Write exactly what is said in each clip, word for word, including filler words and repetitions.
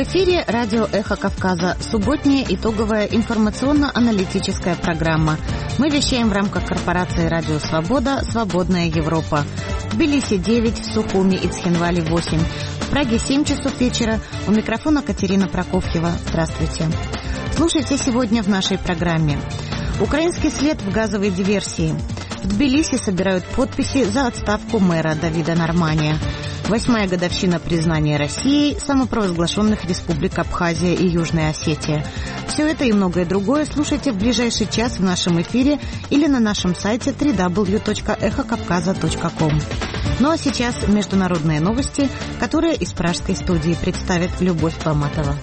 эфире радио «Эхо Кавказа», субботняя итоговая информационно-аналитическая программа. Мы вещаем в рамках корпорации «Радио Свобода. Свободная Европа». В Тбилиси девять, в Сухуми и Цхинвале восемь, в Праге семь часов вечера. У микрофона Катерина Прокофьева. Здравствуйте. Слушайте сегодня в нашей программе. Украинский след в газовой диверсии. В Тбилиси собирают подписи за отставку мэра Давида Нормания. Восьмая годовщина признания Россией самопровозглашенных республик Абхазия и Южная Осетия. Все это и многое другое слушайте в ближайший час в нашем эфире или на нашем сайте дабл ю дабл ю дабл ю точка эхо кавказа точка ком. Ну а сейчас международные новости, которые из пражской студии представит Любовь Палматова.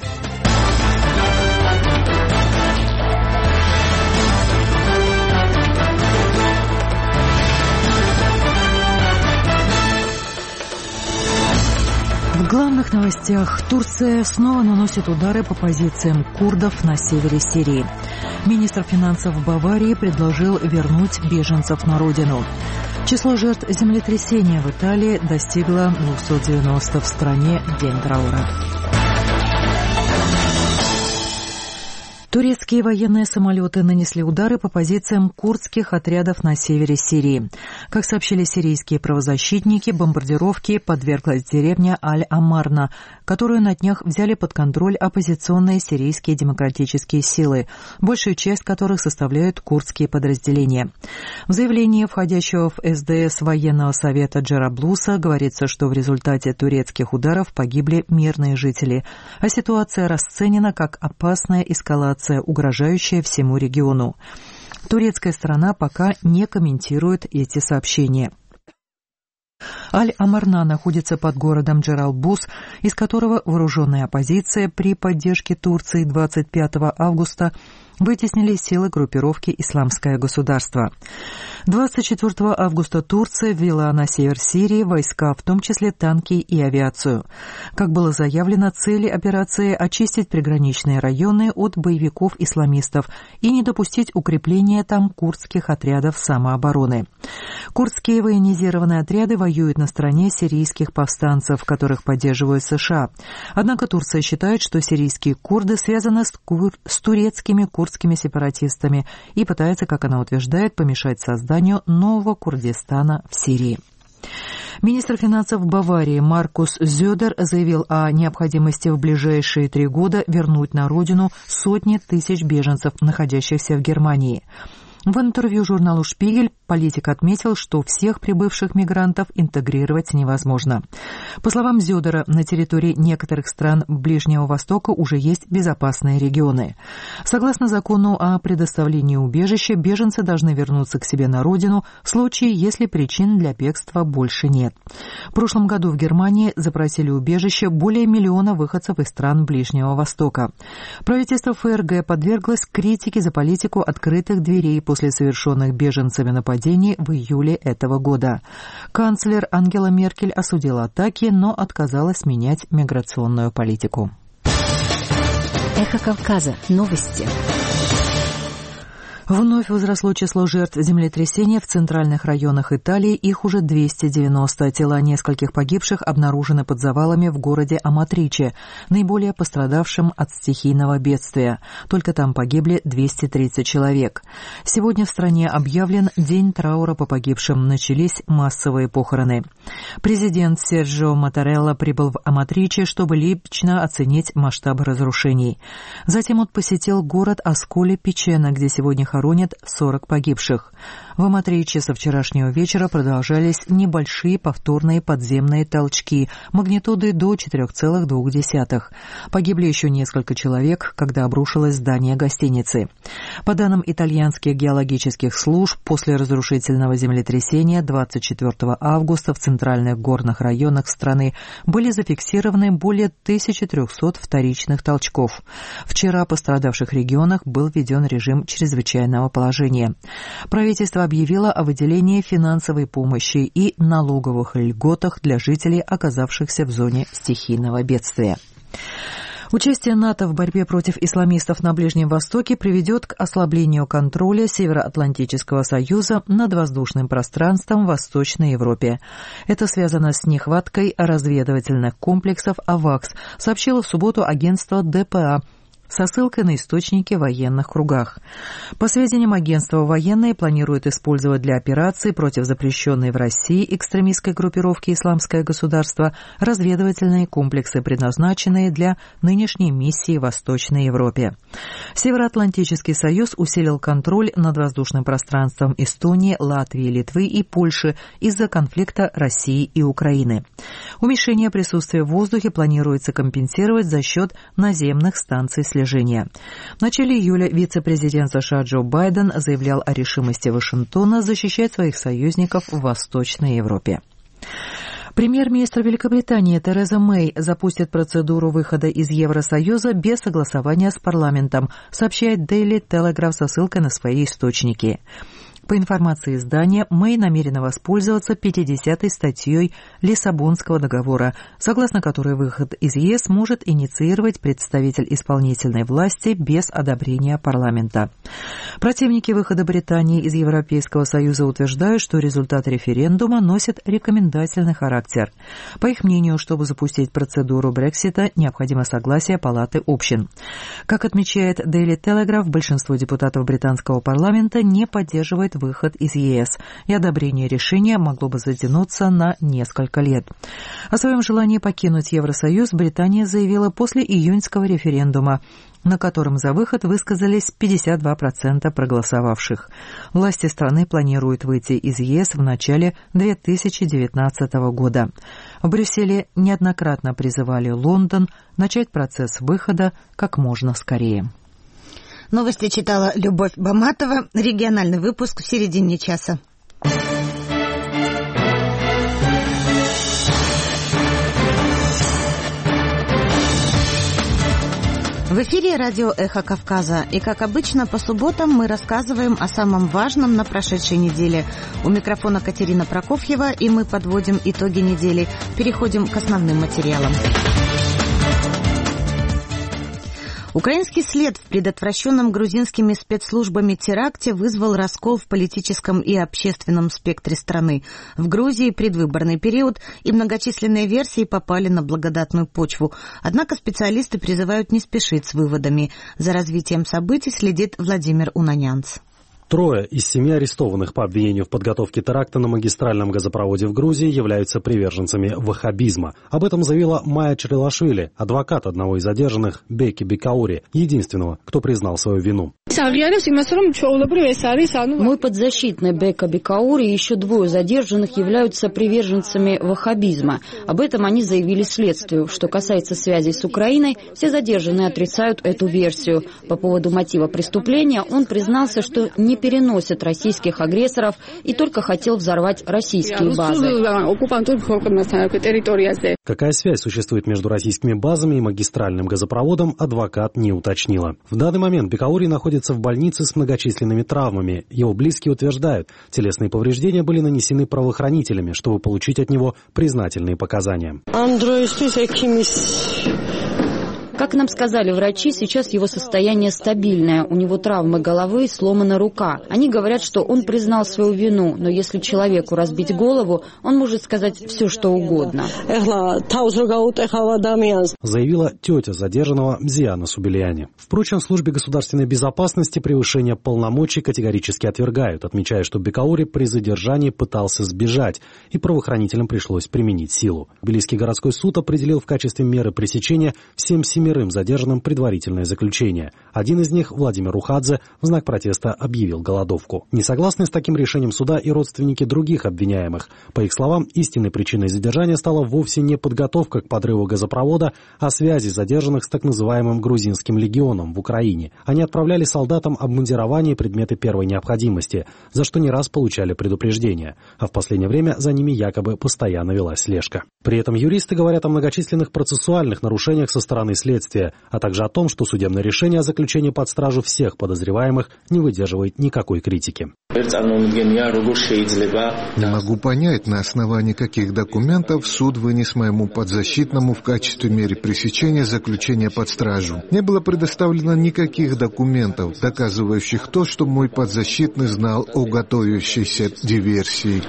В главных новостях. Турция снова наносит удары по позициям курдов на севере Сирии. Министр финансов Баварии предложил вернуть беженцев на родину. Число жертв землетрясения в Италии достигло двухсот девяноста, в стране день траура. Турецкие военные самолеты нанесли удары по позициям курдских отрядов на севере Сирии. Как сообщили сирийские правозащитники, бомбардировке подверглась деревня Аль-Амарна, которую на днях взяли под контроль оппозиционные сирийские демократические силы, большую часть которых составляют курдские подразделения. В заявлении входящего в эс дэ эс военного совета Джараблуса говорится, что в результате турецких ударов погибли мирные жители, а ситуация расценена как опасная эскалация, угрожающая всему региону. Турецкая сторона пока не комментирует эти сообщения. Аль-Амарна находится под городом Джаралбус, из которого вооруженная оппозиция при поддержке Турции двадцать пятого августа вытеснили силы группировки «Исламское государство». двадцать четвёртого августа Турция ввела на север Сирии войска, в том числе танки и авиацию. Как было заявлено, цели операции – очистить приграничные районы от боевиков-исламистов и не допустить укрепления там курдских отрядов самообороны. Курдские военизированные отряды воюют на стороне сирийских повстанцев, которых поддерживают США. Однако Турция считает, что сирийские курды связаны с, кур... с турецкими курдскими сепаратистами и пытается, как она утверждает, помешать созданию нового Курдистана в Сирии. Министр финансов Баварии Маркус Зёдер заявил о необходимости в ближайшие три года вернуть на родину сотни тысяч беженцев, находящихся в Германии. В интервью журналу «Шпигель» политик отметил, что всех прибывших мигрантов интегрировать невозможно. По словам Зёдера, на территории некоторых стран Ближнего Востока уже есть безопасные регионы. Согласно закону о предоставлении убежища, беженцы должны вернуться к себе на родину в случае, если причин для бегства больше нет. В прошлом году в Германии запросили убежище более миллиона выходцев из стран Ближнего Востока. Правительство эф эр гэ подверглось критике за политику открытых дверей после совершенных беженцами нападений в июле этого года. Канцлер Ангела Меркель осудила атаки, но отказалась менять миграционную политику. Эхо Кавказа. Новости. Вновь возросло число жертв землетрясения в центральных районах Италии, их уже двести девяносто. Тела нескольких погибших обнаружены под завалами в городе Аматриче, наиболее пострадавшим от стихийного бедствия. Только там погибли двести тридцать человек. Сегодня в стране объявлен день траура по погибшим, начались массовые похороны. Президент Серджио Маттарелла прибыл в Аматриче, чтобы лично оценить масштаб разрушений. Затем он посетил город Асколи-Пичено, где сегодня хоронят сорок погибших. В Аматриче со вчерашнего вечера продолжались небольшие повторные подземные толчки магнитудой до четыре целых две десятых. Погибли еще несколько человек, когда обрушилось здание гостиницы. По данным итальянских геологических служб, после разрушительного землетрясения двадцать четвёртого августа в центральных горных районах страны были зафиксированы более тысячи трёхсот вторичных толчков. Вчера в пострадавших регионах был введен режим чрезвычайного положения. Правительство объявило о выделении финансовой помощи и налоговых льготах для жителей, оказавшихся в зоне стихийного бедствия. Участие НАТО в борьбе против исламистов на Ближнем Востоке приведет к ослаблению контроля Североатлантического союза над воздушным пространством в Восточной Европе. Это связано с нехваткой разведывательных комплексов «Авакс», сообщило в субботу агентство дэ пэ а со ссылкой на источники в военных кругах. По сведениям агентства, военные планируют использовать для операций против запрещенной в России экстремистской группировки «Исламское государство» разведывательные комплексы, предназначенные для нынешней миссии в Восточной Европе. Североатлантический союз усилил контроль над воздушным пространством Эстонии, Латвии, Литвы и Польши из-за конфликта России и Украины. Уменьшение присутствия в воздухе планируется компенсировать за счет наземных станций слежения. В начале июля вице-президент США Джо Байден заявлял о решимости Вашингтона защищать своих союзников в Восточной Европе. Премьер-министр Великобритании Тереза Мэй запустит процедуру выхода из Евросоюза без согласования с парламентом, сообщает Daily Telegraph со ссылкой на свои источники. По информации издания, Мэй намерена воспользоваться пятидесятой статьей Лиссабонского договора, согласно которой выход из ЕС может инициировать представитель исполнительной власти без одобрения парламента. Противники выхода Британии из Европейского Союза утверждают, что результат референдума носит рекомендательный характер. По их мнению, чтобы запустить процедуру Брексита, необходимо согласие Палаты общин. Как отмечает Daily Telegraph, большинство депутатов британского парламента не поддерживает выход из ЕС, и одобрение решения могло бы затянуться на несколько лет. О своем желании покинуть Евросоюз Британия заявила после июньского референдума, на котором за выход высказались пятьдесят два процента проголосовавших. Власти страны планируют выйти из ЕС в начале две тысячи девятнадцатого года. В Брюсселе неоднократно призывали Лондон начать процесс выхода как можно скорее. Новости читала Любовь Баматова. Региональный выпуск в середине часа. В эфире радио «Эхо Кавказа». И, как обычно, по субботам мы рассказываем о самом важном на прошедшей неделе. У микрофона Катерина Прокофьева, и мы подводим итоги недели. Переходим к основным материалам. Украинский след в предотвращенном грузинскими спецслужбами теракте вызвал раскол в политическом и общественном спектре страны. В Грузии предвыборный период, и многочисленные версии попали на благодатную почву. Однако специалисты призывают не спешить с выводами. За развитием событий следит Владимир Унанянц. Трое из семи арестованных по обвинению в подготовке теракта на магистральном газопроводе в Грузии являются приверженцами ваххабизма. Об этом заявила Майя Чрилашвили, адвокат одного из задержанных, Беки Бекаури, единственного, кто признал свою вину. Мой подзащитный Бека Бекаури и еще двое задержанных являются приверженцами ваххабизма. Об этом они заявили следствию. Что касается связей с Украиной, все задержанные отрицают эту версию. По поводу мотива преступления он признался, что не переносит российских агрессоров и только хотел взорвать российские базы. Какая связь существует между российскими базами и магистральным газопроводом, адвокат не уточнила. В данный момент Бекаури находится в больнице с многочисленными травмами. Его близкие утверждают, телесные повреждения были нанесены правоохранителями, чтобы получить от него признательные показания. Как нам сказали врачи, сейчас его состояние стабильное. У него травмы головы и сломана рука. Они говорят, что он признал свою вину, но если человеку разбить голову, он может сказать все, что угодно. Заявила тетя задержанного Мзиана Субилиани. Впрочем, в службе государственной безопасности превышение полномочий категорически отвергают, отмечая, что Бекаури при задержании пытался сбежать, и правоохранителям пришлось применить силу. Тбилисский городской суд определил в качестве меры пресечения всем семерым задержанным предварительное заключение. Один из них, Владимир Ухадзе, в знак протеста объявил голодовку. Не согласны с таким решением суда и родственники других обвиняемых. По их словам, истинной причиной задержания стала вовсе не подготовка к подрыву газопровода, а связи задержанных с так называемым грузинским легионом в Украине. Они отправляли солдатам обмундирование и предметы первой необходимости, за что не раз получали предупреждения. А в последнее время за ними якобы постоянно велась слежка. При этом юристы говорят о многочисленных процессуальных нарушениях со стороны следствия, а также о том, что судебное решение о заключении под стражу всех подозреваемых не выдерживает никакой критики. Не могу понять, на основании каких документов суд вынес моему подзащитному в качестве меры пресечения заключения под стражу. Не было предоставлено никаких документов, доказывающих то, что мой подзащитный знал о готовящейся диверсии.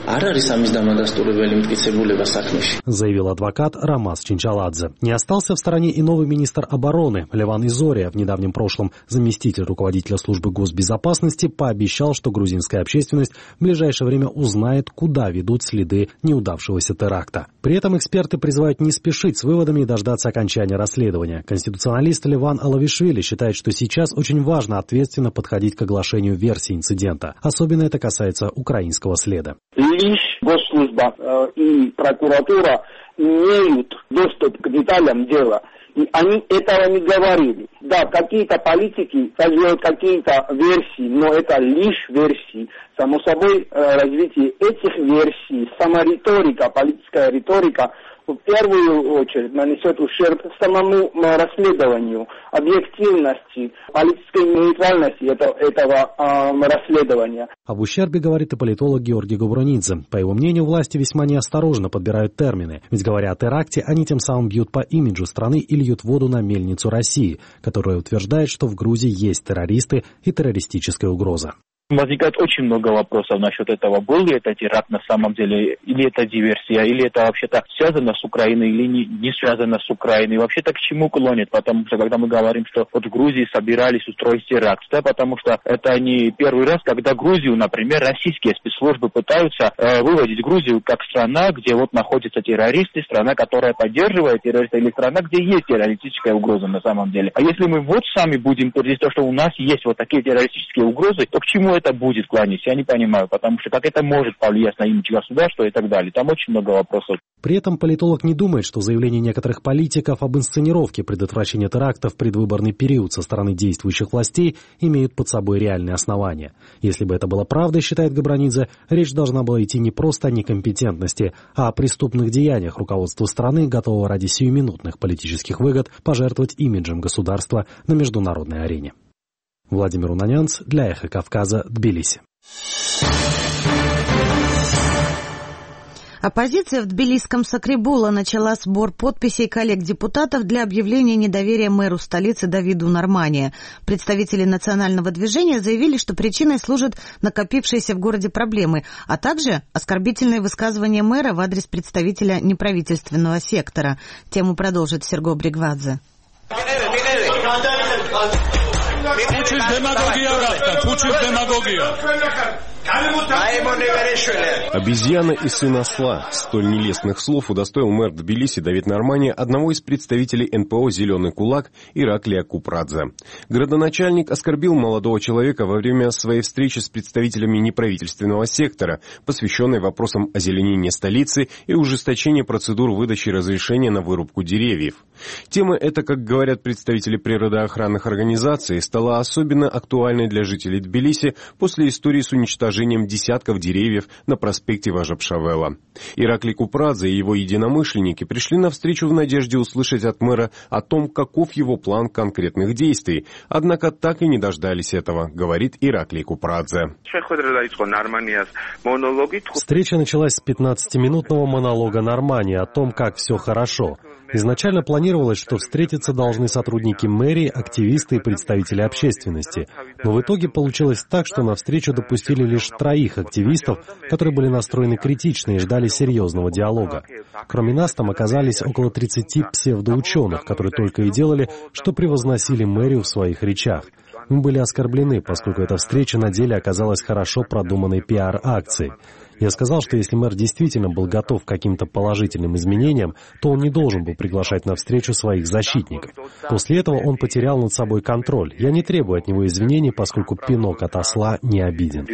Заявил адвокат Рамаз Чинчаладзе. Не остался в стороне и новый министр обороны Леван Изория. В недавнем прошлом заместитель руководителя службы госбезопасности пообещал, что грузинская общественность в ближайшее время узнает, куда ведут следы неудавшегося теракта. При этом эксперты призывают не спешить с выводами и дождаться окончания расследования. Конституционалист Леван Алавишвили считает, что сейчас очень важно ответственно подходить к оглашению версии инцидента. Особенно это касается украинского следа. Лишь госслужба э, и прокуратура имеют доступ к деталям дела. И они этого не говорили. Да, какие-то политики создают какие-то версии, но это лишь версии. Само собой, развитие этих версий, сама риторика, политическая риторика, в первую очередь нанесет ущерб самому расследованию, объективности, политической нейтральности этого, этого э, расследования. Об ущербе говорит и политолог Георгий Губронидзе. По его мнению, власти весьма неосторожно подбирают термины. Ведь говоря о теракте, они тем самым бьют по имиджу страны и льют воду на мельницу России, которая утверждает, что в Грузии есть террористы и террористическая угроза. Возникает очень много вопросов насчет этого. Был ли это теракт на самом деле, или это диверсия, или это вообще-то связано с Украиной, или не, не связано с Украиной. Вообще-то к чему клонит? Потому что когда мы говорим, что вот в Грузии собирались устроить теракт, да, потому что это не первый раз, когда Грузию, например, российские спецслужбы пытаются э, выводить Грузию как страна, где вот находятся террористы, страна, которая поддерживает террористов, или страна, где есть террористическая угроза на самом деле. А если мы вот сами будем твердить то, что у нас есть вот такие террористические угрозы, то к чему это будет кланяться, я не понимаю, потому что как это может повлиять на имидж государства и так далее. Там очень много вопросов. При этом политолог не думает, что заявления некоторых политиков об инсценировке предотвращения терактов в предвыборный период со стороны действующих властей имеют под собой реальные основания. Если бы это было правдой, считает Габронидзе, речь должна была идти не просто о некомпетентности, а о преступных деяниях руководства страны, готового ради сиюминутных политических выгод пожертвовать имиджем государства на международной арене. Владимир Унанянц для Эхо Кавказа, Тбилиси. Оппозиция в тбилисском Сакрибуло начала сбор подписей коллег-депутатов для объявления недоверия мэру столицы Давиду Нормания. Представители национального движения заявили, что причиной служат накопившиеся в городе проблемы, а также оскорбительные высказывания мэра в адрес представителя неправительственного сектора. Тему продолжит Серго Бригвадзе. Пучишь демагогия, брата, пучишь демагогия. Обезьяна и сын осла. Столь нелестных слов удостоил мэр Тбилиси Давид Нормания одного из представителей эн пэ о «Зеленый кулак» Ираклия Купрадзе. Градоначальник оскорбил молодого человека во время своей встречи с представителями неправительственного сектора, посвященной вопросам озеленения столицы и ужесточения процедур выдачи разрешения на вырубку деревьев. Тема эта, как говорят представители природоохранных организаций, стала особенно актуальной для жителей Тбилиси после истории с уничтожением десятков деревьев на проспекте Важапшавела. Ираклий Купрадзе и его единомышленники пришли на встречу в надежде услышать от мэра о том, каков его план конкретных действий, однако так и не дождались этого, говорит Ираклий Купрадзе. Встреча началась с пятнадцатиминутного монолога Нормания о том, как все хорошо. Изначально планировалось, что встретиться должны сотрудники мэрии, активисты и представители общественности. Но в итоге получилось так, что на встречу допустили лишь троих активистов, которые были настроены критично и ждали серьезного диалога. Кроме нас там оказались около тридцати псевдоученых, которые только и делали, что превозносили мэрию в своих речах. Мы были оскорблены, поскольку эта встреча на деле оказалась хорошо продуманной пиар-акцией. Я сказал, что если мэр действительно был готов к каким-то положительным изменениям, то он не должен был приглашать на встречу своих защитников. После этого он потерял над собой контроль. Я не требую от него извинений, поскольку пинок от осла не обиден.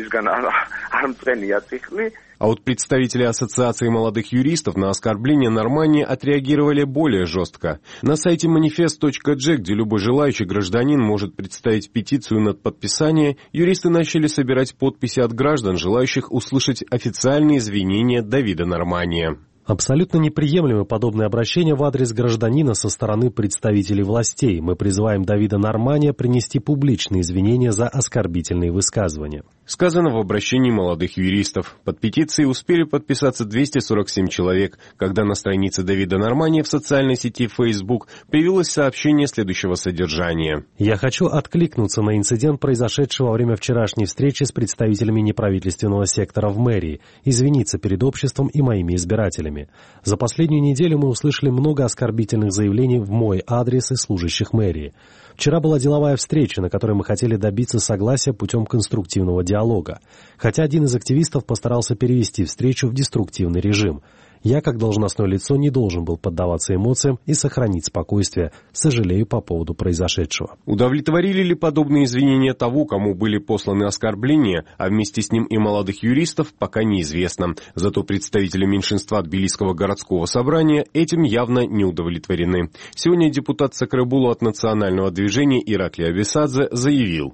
А вот представители Ассоциации молодых юристов на оскорбление Нормания отреагировали более жестко. На сайте манифест точка джи, где любой желающий гражданин может представить петицию над подписание, юристы начали собирать подписи от граждан, желающих услышать официальные извинения Давида Нормания. Абсолютно неприемлемы подобные обращения в адрес гражданина со стороны представителей властей. Мы призываем Давида Нормания принести публичные извинения за оскорбительные высказывания. Сказано в обращении молодых юристов. Под петицией успели подписаться двести сорок семь человек, когда на странице Давида Нормани в социальной сети Facebook появилось сообщение следующего содержания. «Я хочу откликнуться на инцидент, произошедший во время вчерашней встречи с представителями неправительственного сектора в мэрии, извиниться перед обществом и моими избирателями. За последнюю неделю мы услышали много оскорбительных заявлений в мой адрес и служащих мэрии. Вчера была деловая встреча, на которой мы хотели добиться согласия путем конструктивного диалога, хотя один из активистов постарался перевести встречу в деструктивный режим. Я, как должностное лицо, не должен был поддаваться эмоциям и сохранить спокойствие. Сожалею по поводу произошедшего». Удовлетворили ли подобные извинения того, кому были посланы оскорбления, а вместе с ним и молодых юристов, пока неизвестно. Зато представители меньшинства Тбилисского городского собрания этим явно не удовлетворены. Сегодня депутат Сакрабулу от национального движения Иракли Абисадзе заявил: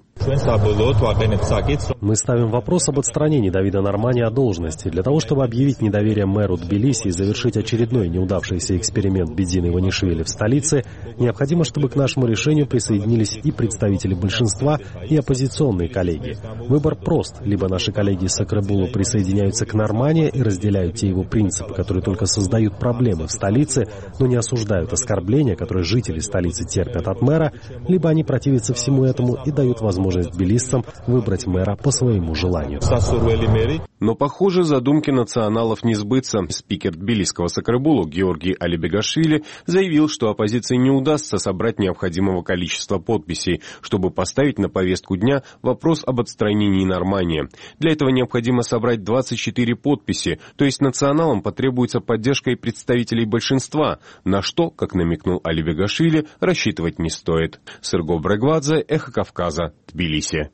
«Мы ставим вопрос об отстранении Давида Нормани от должности для того, чтобы объявить недоверие мэру Тбилиси и завершить очередной неудавшийся эксперимент Бедзины Иванишвили в столице. Необходимо, чтобы к нашему решению присоединились и представители большинства, и оппозиционные коллеги. Выбор прост. Либо наши коллеги из Сакрабулу присоединяются к Нормани и разделяют те его принципы, которые только создают проблемы в столице, но не осуждают оскорбления, которые жители столицы терпят от мэра, либо они противятся всему этому и дают возможность тбилисцам выбрать мэра по своему желанию». Но, похоже, задумки националов не сбыться. Спикер Тбилисского Сакрабулу Георгий Алибегашвили заявил, что оппозиции не удастся собрать необходимого количества подписей, чтобы поставить на повестку дня вопрос об отстранении Нормани. Для этого необходимо собрать двадцать четыре подписи, то есть националам потребуется поддержка и представителей большинства, на что, как намекнул Алибегашвили, рассчитывать не стоит. Сырго Брегвадзе, Эхо Кавказа, Тбилиси.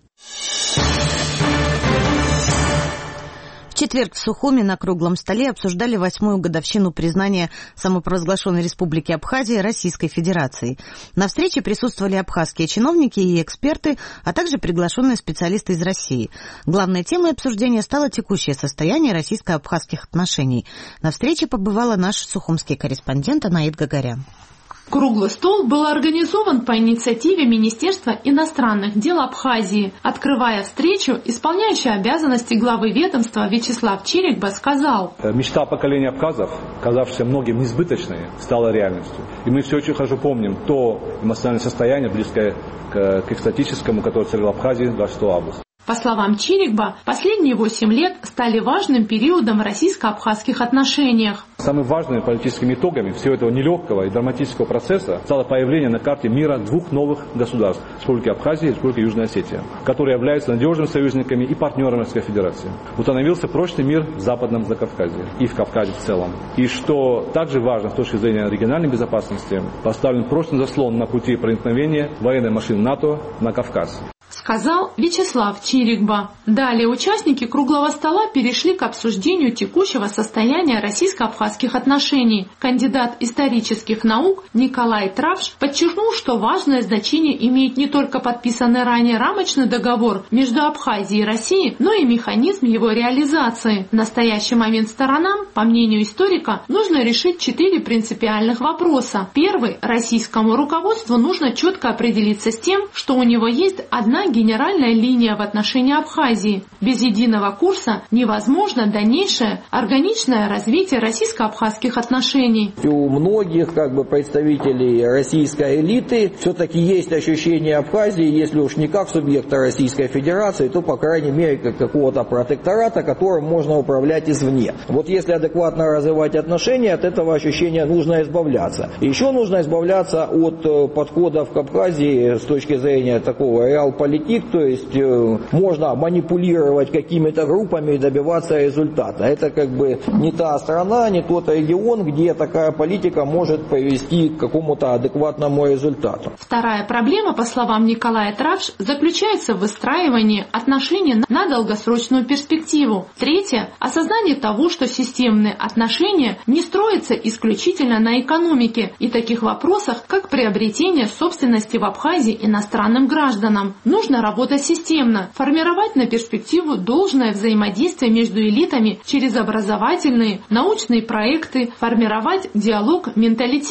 В четверг в Сухуми на круглом столе обсуждали восьмую годовщину признания самопровозглашенной Республики Абхазия Российской Федерацией. На встрече присутствовали абхазские чиновники и эксперты, а также приглашенные специалисты из России. Главной темой обсуждения стало текущее состояние российско-абхазских отношений. На встрече побывала наш сухумский корреспондент Анаид Гагарян. Круглый стол был организован по инициативе Министерства иностранных дел Абхазии. Открывая встречу, исполняющий обязанности главы ведомства Вячеслав Чирикба сказал: «Мечта поколения абхазов, казавшаяся многим несбыточной, стала реальностью. И мы все очень хорошо помним то эмоциональное состояние, близкое к, к экстатическому, которое царило в Абхазии двадцать шестого августа. По словам Чирикба, последние восемь лет стали важным периодом в российско-абхазских отношениях. Самыми важными политическими итогами всего этого нелегкого и драматического процесса стало появление на карте мира двух новых государств – Республики Абхазия и Республики Южная Осетия, которые являются надежными союзниками и партнерами Российской Федерации. Установился прочный мир в Западном Закавказье и в Кавказе в целом. И что также важно с точки зрения региональной безопасности, поставлен прочный заслон на пути проникновения военной машины НАТО на Кавказ. Сказал Вячеслав Чирикба. Далее участники круглого стола перешли к обсуждению текущего состояния российско-абхазских отношений. Кандидат исторических наук Николай Травш подчеркнул, что важное значение имеет не только подписанный ранее рамочный договор между Абхазией и Россией, но и механизм его реализации. В настоящий момент сторонам, по мнению историка, нужно решить четыре принципиальных вопроса. Первый. Российскому руководству нужно четко определиться с тем, что у него есть одна генеральная линия в отношении Абхазии. Без единого курса невозможно дальнейшее органичное развитие российско-абхазских отношений. У многих как бы представителей российской элиты все-таки есть ощущение Абхазии, если уж не как субъекта Российской Федерации, то по крайней мере как какого-то протектората, которым можно управлять извне. Вот если адекватно развивать отношения, от этого ощущения нужно избавляться. Еще нужно избавляться от подходов к Абхазии с точки зрения такого реал-политики, то есть э, можно манипулировать какими-то группами и добиваться результата. Это как бы не та страна, не тот регион, где такая политика может привести к какому-то адекватному результату. Вторая проблема, по словам Николая Травш, заключается в выстраивании отношений на долгосрочную перспективу. Третье – осознание того, что системные отношения не строятся исключительно на экономике и таких вопросах, как приобретение собственности в Абхазии иностранным гражданам. Нужно работать системно, формировать на перспективу должное взаимодействие между элитами через образовательные, научные проекты, формировать диалог менталитетов.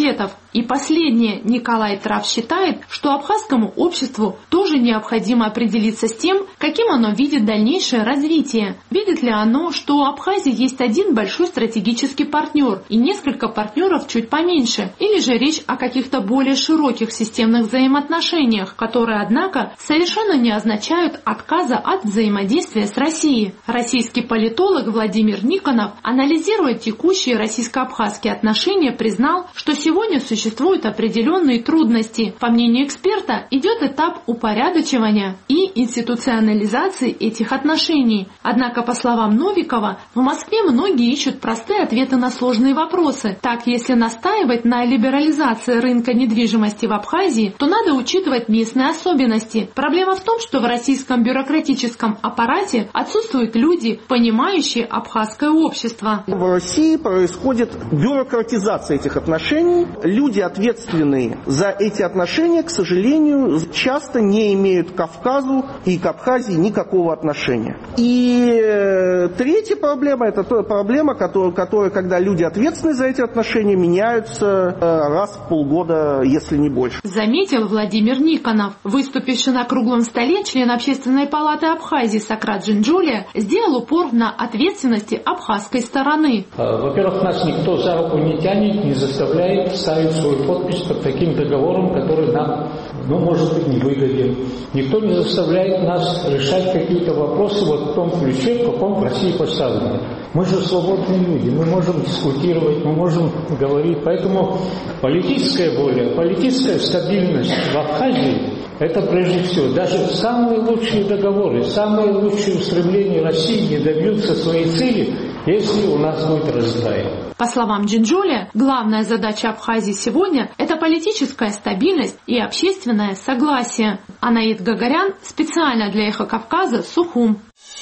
И последнее, Николай Трав считает, что абхазскому обществу тоже необходимо определиться с тем, каким оно видит дальнейшее развитие. Видит ли оно, что у Абхазии есть один большой стратегический партнер и несколько партнеров чуть поменьше, или же речь о каких-то более широких системных взаимоотношениях, которые, однако, совершенно не означают отказа от взаимодействия с Россией. Российский политолог Владимир Никонов, анализируя текущие российско-абхазские отношения, признал, что сегодня существуют определенные трудности. По мнению эксперта, идет этап упорядочивания и институционализации этих отношений. Однако, по словам Новикова, в Москве многие ищут простые ответы на сложные вопросы. Так, если настаивать на либерализации рынка недвижимости в Абхазии, то надо учитывать местные особенности. Проблема в том, что в российском бюрократическом аппарате отсутствуют люди, понимающие абхазское общество. В России происходит бюрократизация этих отношений. Люди, ответственные за эти отношения, к сожалению, часто не имеют к Кавказу и к Абхазии никакого отношения. И третья проблема – это та проблема, которая, которая, когда люди ответственны за эти отношения, меняются раз в полгода, если не больше. Заметил Владимир Никонов. Выступивший на круглом столе член Общественной палаты Абхазии Сократ Джинджулия сделал упор на ответственности абхазской стороны. Во-первых, нас никто за руку не тянет, не заставляет ставить свою подпись под таким договором, который нам, ну, может быть, не выгоден. Никто не заставляет нас решать какие-то вопросы вот в том ключе, в каком в России поставлены. Мы же свободные люди, мы можем дискутировать, мы можем говорить. Поэтому политическая воля, политическая стабильность в Абхазии – это прежде всего. Даже самые лучшие договоры, самые лучшие устремления России не добьются своей цели, если у нас будет раздрай. По словам Джинджулия, главная задача Абхазии сегодня – это политическая стабильность и общественное согласие. Анаид Гагарян специально для «Эхо Кавказа», Сухум.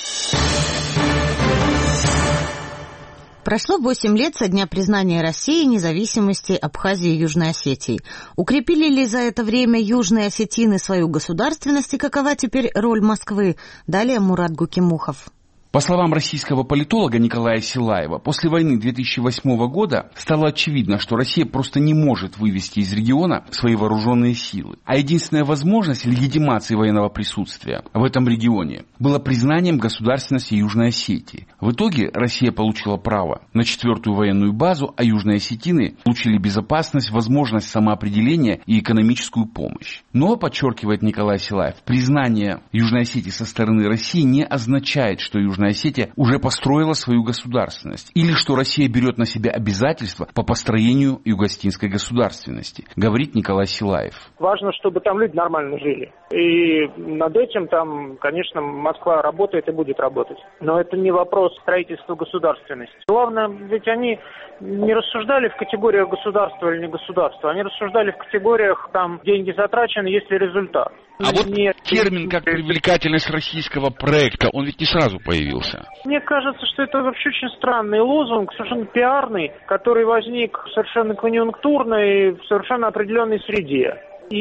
Прошло восемь лет со дня признания России независимости Абхазии и Южной Осетии. Укрепили ли за это время южные осетины свою государственность и какова теперь роль Москвы? Далее Мурат Гукимухов. По словам российского политолога Николая Силаева, после войны две тысячи восьмого года стало очевидно, что Россия просто не может вывести из региона свои вооруженные силы. А единственная возможность легитимации военного присутствия в этом регионе было признанием государственности Южной Осетии. В итоге Россия получила право на четвертую военную базу, а южные осетины получили безопасность, возможность самоопределения и экономическую помощь. Но, подчеркивает Николай Силаев, признание Южной Осетии со стороны России не означает, что Южная Осетия уже построила свою государственность, или что Россия берет на себя обязательства по построению юго-осетинской государственности, говорит Николай Силаев. Важно, чтобы там люди нормально жили. И над этим там, конечно, Москва работает и будет работать. Но это не вопрос строительства государственности. Главное, ведь они не рассуждали в категориях государства или не государства. Они рассуждали в категориях, там, деньги затрачены, есть ли результат. А вот Нет. термин как привлекательность российского проекта, он ведь не сразу появился. Мне кажется, что это вообще очень странный лозунг, совершенно пиарный, который возник совершенно конъюнктурно и в совершенно определенной среде.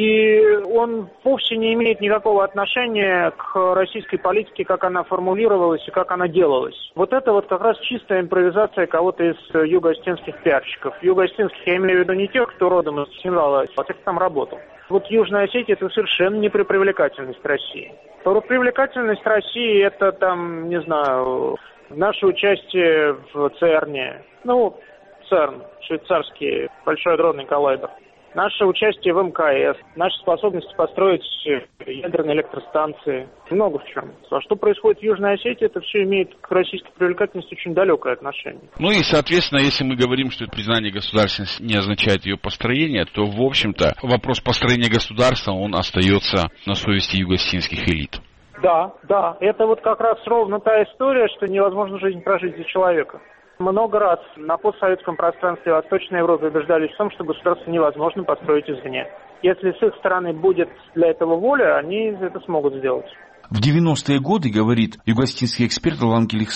И он вовсе не имеет никакого отношения к российской политике, как она формулировалась и как она делалась. Вот это вот как раз чистая импровизация кого-то из юго-осетинских пиарщиков. Юго-осетинских я имею в виду не тех, кто родом из Синвала, а тех, кто там работал. Вот Южная Осетия – это совершенно не про привлекательность России. Про привлекательность России – это, там, не знаю, наше участие в ЦЕРНе. Ну, ЦЕРН, швейцарский большой адронный коллайдер. Наше участие в эм ка эс, наши способности построить ядерные электростанции, много в чем. А что происходит в Южной Осетии, это все имеет к российской привлекательности очень далекое отношение. Ну и, соответственно, если мы говорим, что признание государственности не означает ее построение, то, в общем-то, вопрос построения государства, он остается на совести юго-осетинских элит. Да, да, это вот как раз ровно та история, что невозможно жизнь прожить за человека. Много раз на постсоветском пространстве Восточной Европы убеждались в том, что государство невозможно построить извне. Если с их стороны будет для этого воля, они это смогут сделать. В девяностые годы, говорит юго-осетинский эксперт Алан Келихсаев,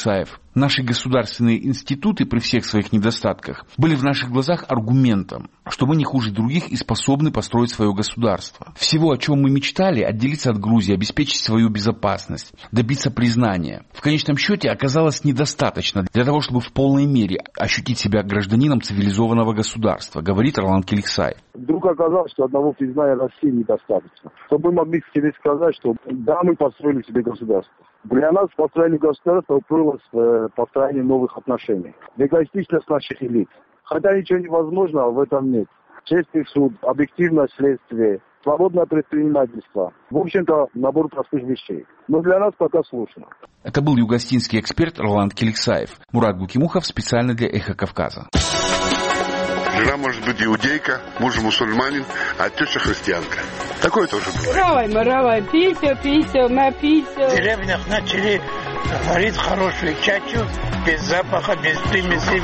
Наши государственные институты при всех своих недостатках были в наших глазах аргументом, что мы не хуже других и способны построить свое государство. Всего, о чем мы мечтали, отделиться от Грузии, обеспечить свою безопасность, добиться признания, в конечном счете оказалось недостаточно для того, чтобы в полной мере ощутить себя гражданином цивилизованного государства, говорит Ролан Келексаев. Вдруг оказалось, что одного признания России недостаточно. Чтобы мы могли себе сказать, что да, мы построили себе государство. Для нас построение государства уперлось в построение новых отношений. В эгоистичность наших элит. Хотя ничего невозможного в этом нет. Честный суд, объективное следствие, свободное предпринимательство. В общем-то, набор простых вещей. Но для нас пока сложно. Это был югостинский эксперт Ролан Келексаев. Мурат Гукимухов специально для «Эхо Кавказа». Жена может быть иудейка, муж мусульманин, а теща христианка. Такое тоже бывает. Равай, маравай, пися, пися, напися. В деревнях начали варить хорошую чачу, без запаха, без примесей.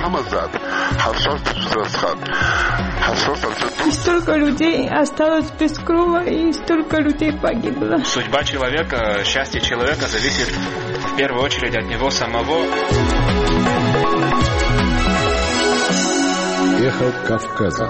И столько людей осталось без крова, и столько людей погибло. Судьба человека, счастье человека зависит в первую очередь от него самого. Эхо Кавказа.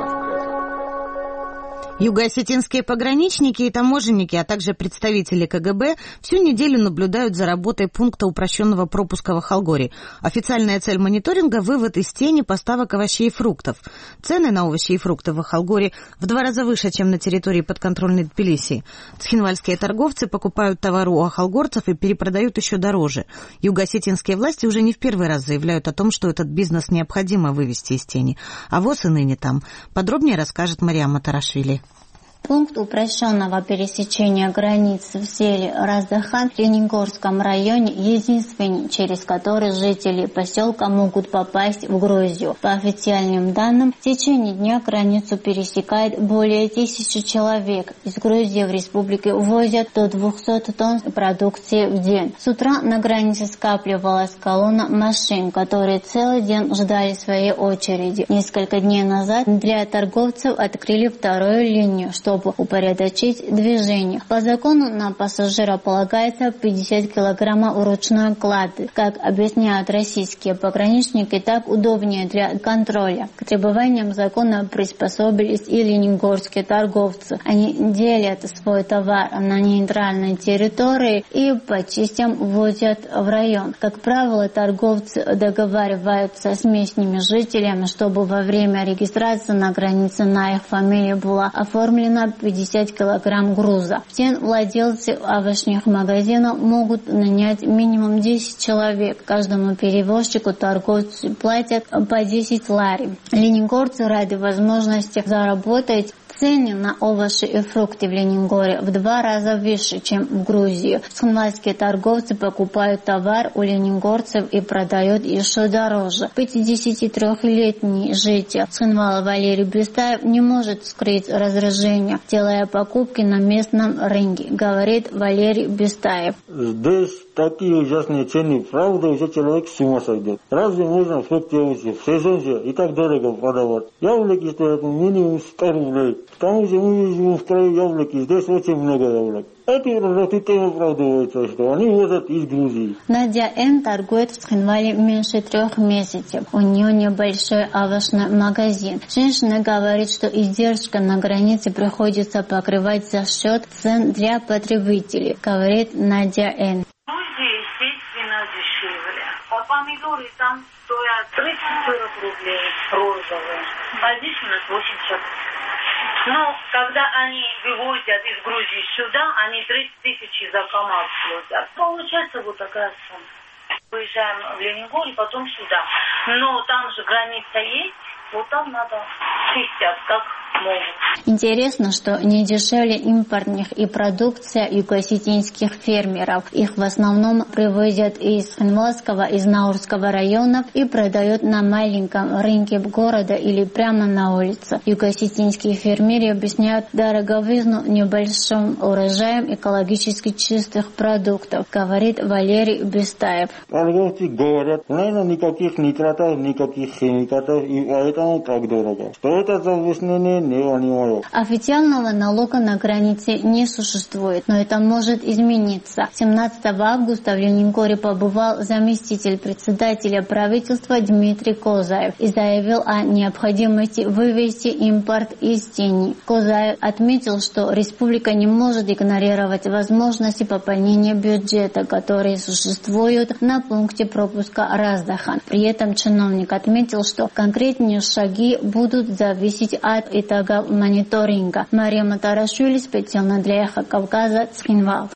Юго-осетинские пограничники и таможенники, а также представители ка гэ бэ всю неделю наблюдают за работой пункта упрощенного пропуска в Ахалгоре. Официальная цель мониторинга – вывод из тени поставок овощей и фруктов. Цены на овощи и фрукты в Ахалгоре в два раза выше, чем на территории подконтрольной Тбилиси. Цхинвальские торговцы покупают товары у ахалгорцев и перепродают еще дороже. Юго-осетинские власти уже не в первый раз заявляют о том, что этот бизнес необходимо вывести из тени. А ВОЗ и ныне там. Подробнее расскажет Мариам Матарашвили. Пункт упрощенного пересечения границ в селе Раздахан в Лениногорском районе единственный, через который жители поселка могут попасть в Грузию. По официальным данным, в течение дня границу пересекает более тысячи человек. Из Грузии в республике увозят до двухсот тонн продукции в день. С утра на границе скапливалась колонна машин, которые целый день ждали своей очереди. Несколько дней назад для торговцев открыли вторую линию, что чтобы упорядочить движение. По закону на пассажира полагается пятьдесят килограммов ручной клады. Как объясняют российские пограничники, так удобнее для контроля. К требованиям закона приспособились и лениногорские торговцы. Они делят свой товар на нейтральной территории и по частям возят в район. Как правило, торговцы договариваются с местными жителями, чтобы во время регистрации на границе на их фамилию была оформлена пятьдесят килограмм груза. В день владельцы овощных магазинов могут нанять минимум десять человек. Каждому перевозчику торговцы платят по десять лари. Лениногорцы ради возможности заработать цены на овощи и фрукты в Лениногоре в два раза выше, чем в Грузии. Цхинвальские торговцы покупают товар у лениногорцев и продают еще дороже. пятидесятитрёхлетний житель Цхинвала Валерий Бестаев не может скрыть раздражение, делая покупки на местном рынке, говорит Валерий Бестаев. Здесь такие ужасные цены, правда, уже человек с ума сойдет. Разве можно фрукты овощи в сезон же и так дорого продавать? Яблоки стоят минимум сто рублей. К тому же мы живем в краю яблоки, здесь очень много яблок. Эти продавцы тем оправдываются, что они возят из Грузии. Надя Н. торгует в Цхинвале меньше трех месяцев. У нее небольшой овощной магазин. Женщина говорит, что издержка на границе приходится покрывать за счет цен для потребителей, говорит Надя Н. Естественно, дешевле. А помидоры там стоят тридцать-сорок рублей розовые, а здесь у нас восемьдесят. Но когда они вывозят из Грузии сюда, они тридцать тысяч за КамАЗ возят. Получается вот такая сумма. Выезжаем в Лениногор и потом сюда. Но там же граница есть, вот там надо чистить, как могут. Интересно, что не дешевле импортных и продукция юго-осетинских фермеров. Их в основном привозят из Цхинвальского, из Наурского районов и продают на маленьком рынке города или прямо на улице. Юго-осетинские фермеры объясняют дороговизну небольшим урожаем экологически чистых продуктов, говорит Валерий Бестаев. Торговцы говорят, наверное, никаких нитратов, никаких химикатов, и поэтому так дорого. Что это за объяснение, не понимаю. Официального налога на границе не существует, но это может измениться. семнадцатого августа в Лениногоре побывал заместитель председателя правительства Дмитрий Козаев и заявил о необходимости вывести импорт из тени. Козаев отметил, что республика не может игнорировать возможности пополнения бюджета, которые существуют на пункте пропуска Раздахан. При этом чиновник отметил, что конкретные шаги будут зависеть от итогов мониторинга. Мария Матарашвили, специально для Эхо Кавказа, Цхинвал.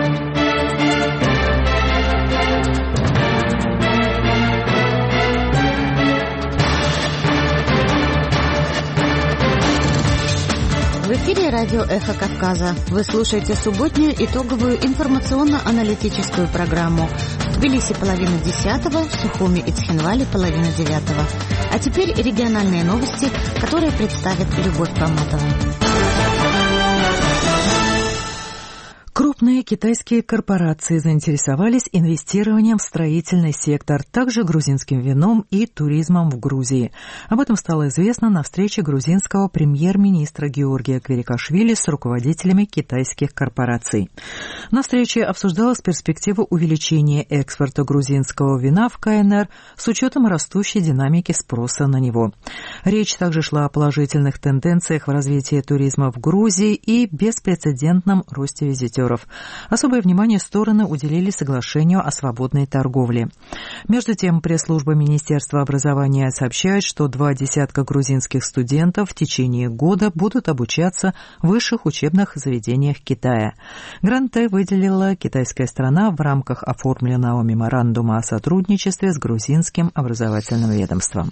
В эфире радио «Эхо Кавказа». Вы слушаете субботнюю итоговую информационно-аналитическую программу. В Тбилиси половина десятого, в Сухуми и Цхинвале половина девятого. А теперь региональные новости, которые представит Любовь Баматова. Крупные китайские корпорации заинтересовались инвестированием в строительный сектор, также грузинским вином и туризмом в Грузии. Об этом стало известно на встрече грузинского премьер-министра Георгия Кверикашвили с руководителями китайских корпораций. На встрече обсуждалась перспектива увеличения экспорта грузинского вина в КНР с учетом растущей динамики спроса на него. Речь также шла о положительных тенденциях в развитии туризма в Грузии и беспрецедентном росте визитеров. Особое внимание стороны уделили соглашению о свободной торговле. Между тем, пресс-служба Министерства образования сообщает, что два десятка грузинских студентов в течение года будут обучаться в высших учебных заведениях Китая. Гранты выделила китайская страна в рамках оформленного меморандума о сотрудничестве с грузинским образовательным ведомством.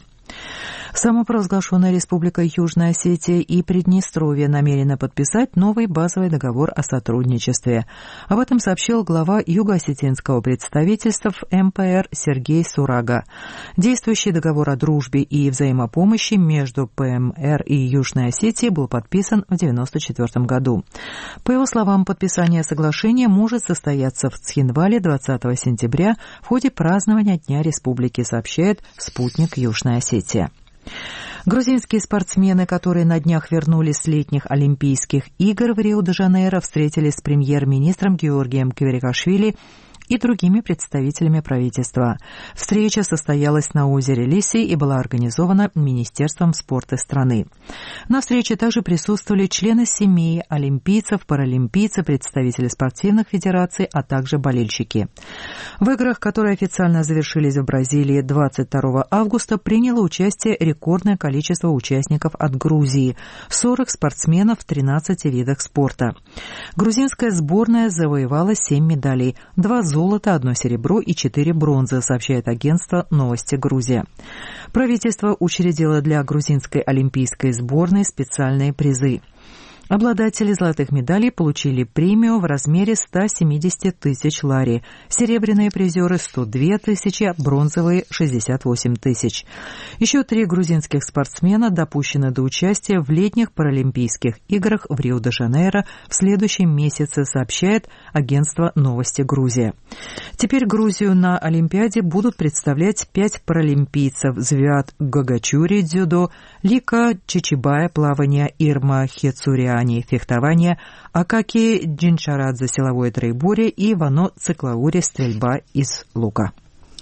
Самопровозглашенная Республика Южная Осетия и Приднестровье намерены подписать новый базовый договор о сотрудничестве. Об этом сообщил глава юго-осетинского представительства в эм пэ эр Сергей Сурага. Действующий договор о дружбе и взаимопомощи между пэ эм эр и Южной Осетией был подписан в девяносто четвёртом году. По его словам, подписание соглашения может состояться в Цхинвале двадцатого сентября в ходе празднования Дня Республики, сообщает спутник Южная Осетия. Грузинские спортсмены, которые на днях вернулись с летних Олимпийских игр в Рио-де-Жанейро, встретились с премьер-министром Георгием Кверикашвили и другими представителями правительства. Встреча состоялась на озере Лисий и была организована Министерством спорта страны. На встрече также присутствовали члены семей, олимпийцев, паралимпийцы, представители спортивных федераций, а также болельщики. В играх, которые официально завершились в Бразилии двадцать второго августа, приняло участие рекордное количество участников от Грузии – сорок спортсменов в тринадцати видах спорта. Грузинская сборная завоевала семь медалей – два золота, одно серебро и четыре бронзы, сообщает агентство «Новости Грузия». Правительство учредило для грузинской олимпийской сборной специальные призы. Обладатели золотых медалей получили премию в размере ста семидесяти тысяч лари, серебряные призеры – сто две тысячи, бронзовые – шестьдесят восемь тысяч. Еще три грузинских спортсмена допущены до участия в летних Паралимпийских играх в Рио-де-Жанейро в следующем месяце, сообщает агентство «Новости Грузия». Теперь Грузию на Олимпиаде будут представлять пять паралимпийцев: Звят Гагачури – дзюдо, Лика Чичибая – плавание, Ирма Хецуриани – фехтование, Акаки Джинчарадзе – силовое троеборье и Вано Циклаури – стрельба из лука.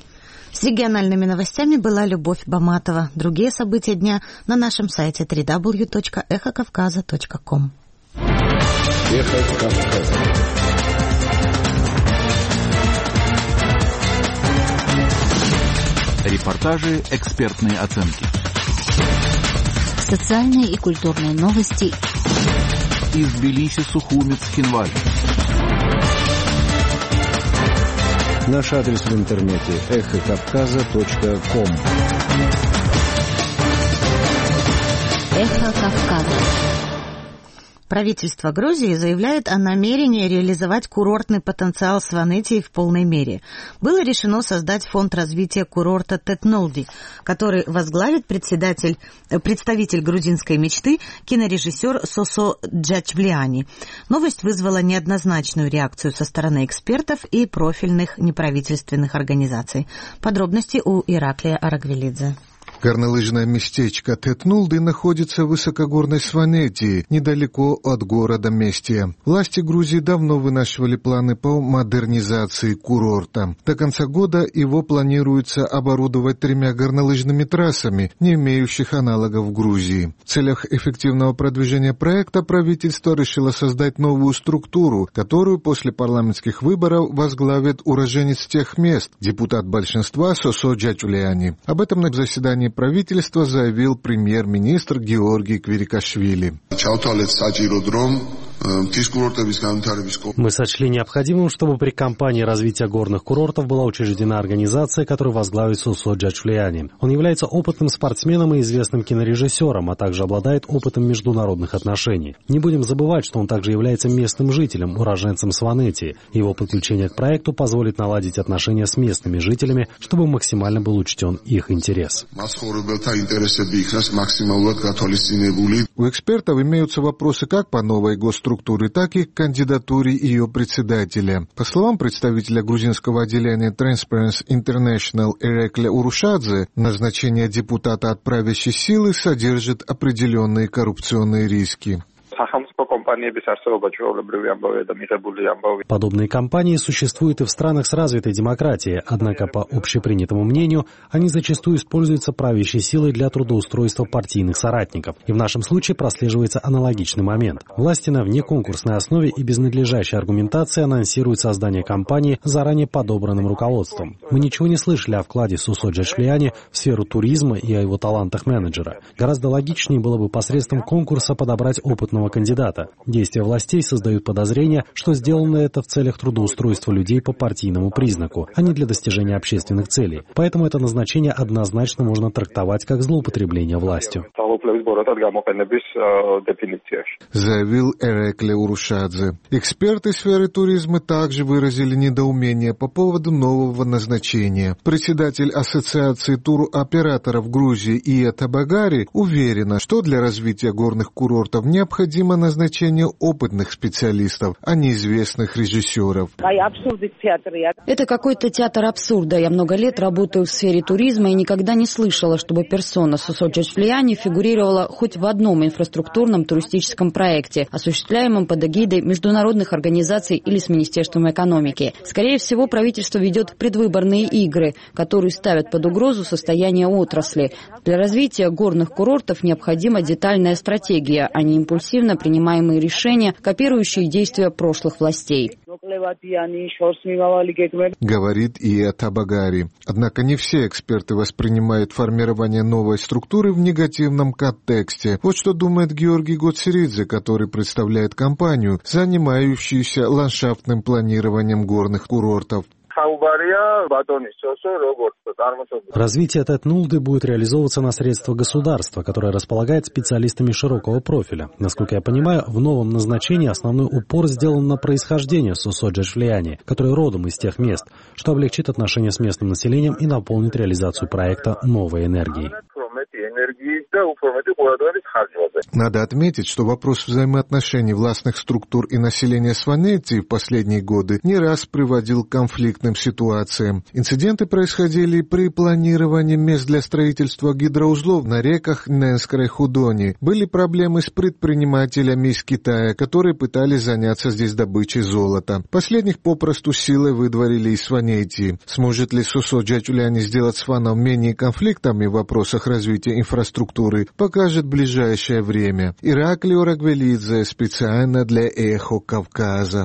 С региональными новостями была Любовь Баматова. Другие события дня на нашем сайте дабл ю дабл ю дабл ю точка эхо кавказа точка ком. Эхо Кавказа. Репортажи, экспертные оценки. Социальные и культурные новости из Тбилиси, Сухуми, Цхинвале. Наш адрес в интернете эхо кавказа точка ком. Эхо Кавказа. Правительство Грузии заявляет о намерении реализовать курортный потенциал Сванетии в полной мере. Было решено создать фонд развития курорта Тетнолди, который возглавит председатель, представитель грузинской мечты, кинорежиссер Сосо Джачблиани. Новость вызвала неоднозначную реакцию со стороны экспертов и профильных неправительственных организаций. Подробности у Ираклия Арагвелидзе. Горнолыжное местечко Тетнулды находится в высокогорной Сванетии, недалеко от города Местия. Власти Грузии давно вынашивали планы по модернизации курорта. До конца года его планируется оборудовать тремя горнолыжными трассами, не имеющих аналогов в Грузии. В целях эффективного продвижения проекта правительство решило создать новую структуру, которую после парламентских выборов возглавит уроженец тех мест, депутат большинства Сосо Джачулиани. Об этом на заседании правительства заявил премьер-министр Георгий Квирикашвили. Мы сочли необходимым, чтобы при кампании развития горных курортов была учреждена организация, которую возглавит Сосо Джачулиани. Он является опытным спортсменом и известным кинорежиссером, а также обладает опытом международных отношений. Не будем забывать, что он также является местным жителем, уроженцем Сванетии. Его подключение к проекту позволит наладить отношения с местными жителями, чтобы максимально был учтен их интерес. У экспертов имеются вопросы как по новой госструктуре, так и к кандидатуре ее председателя. По словам представителя грузинского отделения Transparency International Эрекля Урушадзе, назначение депутата от правящей силы содержит определенные коррупционные риски. Подобные компании существуют и в странах с развитой демократией, однако, по общепринятому мнению, они зачастую используются правящей силой для трудоустройства партийных соратников. И в нашем случае прослеживается аналогичный момент. Власти на внеконкурсной основе и без надлежащей аргументации анонсируют создание компании заранее подобранным руководством. Мы ничего не слышали о вкладе Сосо Джачулиани в сферу туризма и о его талантах менеджера. Гораздо логичнее было бы посредством конкурса подобрать опытного кандидата. Действия властей создают подозрение, что сделано это в целях трудоустройства людей по партийному признаку, а не для достижения общественных целей. Поэтому это назначение однозначно можно трактовать как злоупотребление властью. Заявил Эрекле Урушадзе. Эксперты сферы туризма также выразили недоумение по поводу нового назначения. Председатель Ассоциации туроператоров Грузии Ия Табагари уверена, что для развития горных курортов необходимо назначение опытных специалистов, а не известных режиссеров. Это какой-то театр абсурда. Я много лет работаю в сфере туризма и никогда не слышала, чтобы персона Сосо Джачулиани фигурировала хоть в одном инфраструктурном туристическом проекте, осуществляемом под эгидой международных организаций или с Министерством экономики. Скорее всего, правительство ведет предвыборные игры, которые ставят под угрозу состояние отрасли. Для развития горных курортов необходима детальная стратегия, а не импульсивно принимаемые решения, копирующие действия прошлых властей. Говорит Ия Табагари. Однако не все эксперты воспринимают формирование новой структуры в негативном контексте. Вот что думает Георгий Гоцеридзе, который представляет компанию, занимающуюся ландшафтным планированием горных курортов. Развитие Тетнулды будет реализовываться на средства государства, которое располагает специалистами широкого профиля. Насколько я понимаю, в новом назначении основной упор сделан на происхождение Сосо Джачулиани, который родом из тех мест, что облегчит отношения с местным населением и наполнит реализацию проекта новой энергией. Надо отметить, что вопрос взаимоотношений властных структур и населения Сванетии в последние годы не раз приводил к конфликтным ситуациям. Инциденты происходили при планировании мест для строительства гидроузлов на реках Ненскра и Худони. Были проблемы с предпринимателями из Китая, которые пытались заняться здесь добычей золота. Последних попросту силой выдворили из Сванетии. Сможет ли Сосо Джачулиани сделать Сванов менее конфликтами в вопросах развития инфраструктуры, покажет ближайшее время. Ираклио Рагвелидзе специально для «Эхо Кавказа».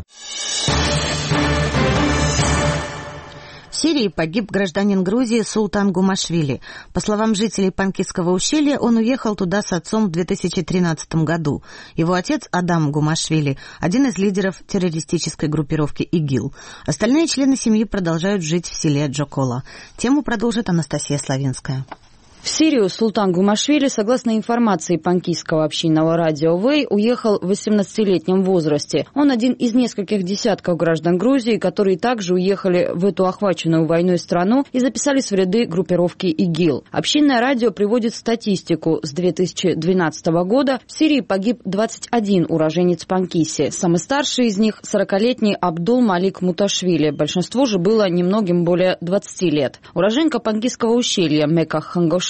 В Сирии погиб гражданин Грузии Султан Гумашвили. По словам жителей Панкисского ущелья, он уехал туда с отцом в две тысячи тринадцатом году. Его отец Адам Гумашвили – один из лидеров террористической группировки ИГИЛ. Остальные члены семьи продолжают жить в селе Джокола. Тему продолжит Анастасия Славинская. В Сирию Султан Гумашвили, согласно информации панкисского общинного радио Вэй, уехал в восемнадцатилетнем возрасте. Он один из нескольких десятков граждан Грузии, которые также уехали в эту охваченную войной страну и записались в ряды группировки ИГИЛ. Общинное радио приводит статистику. С две тысячи двенадцатого года в Сирии погиб двадцать один уроженец Панкиси. Самый старший из них – сорокалетний Абдул Малик Муташвили. Большинству же было немногим более двадцати лет. Уроженка Панкисского ущелья Мека Хангошвили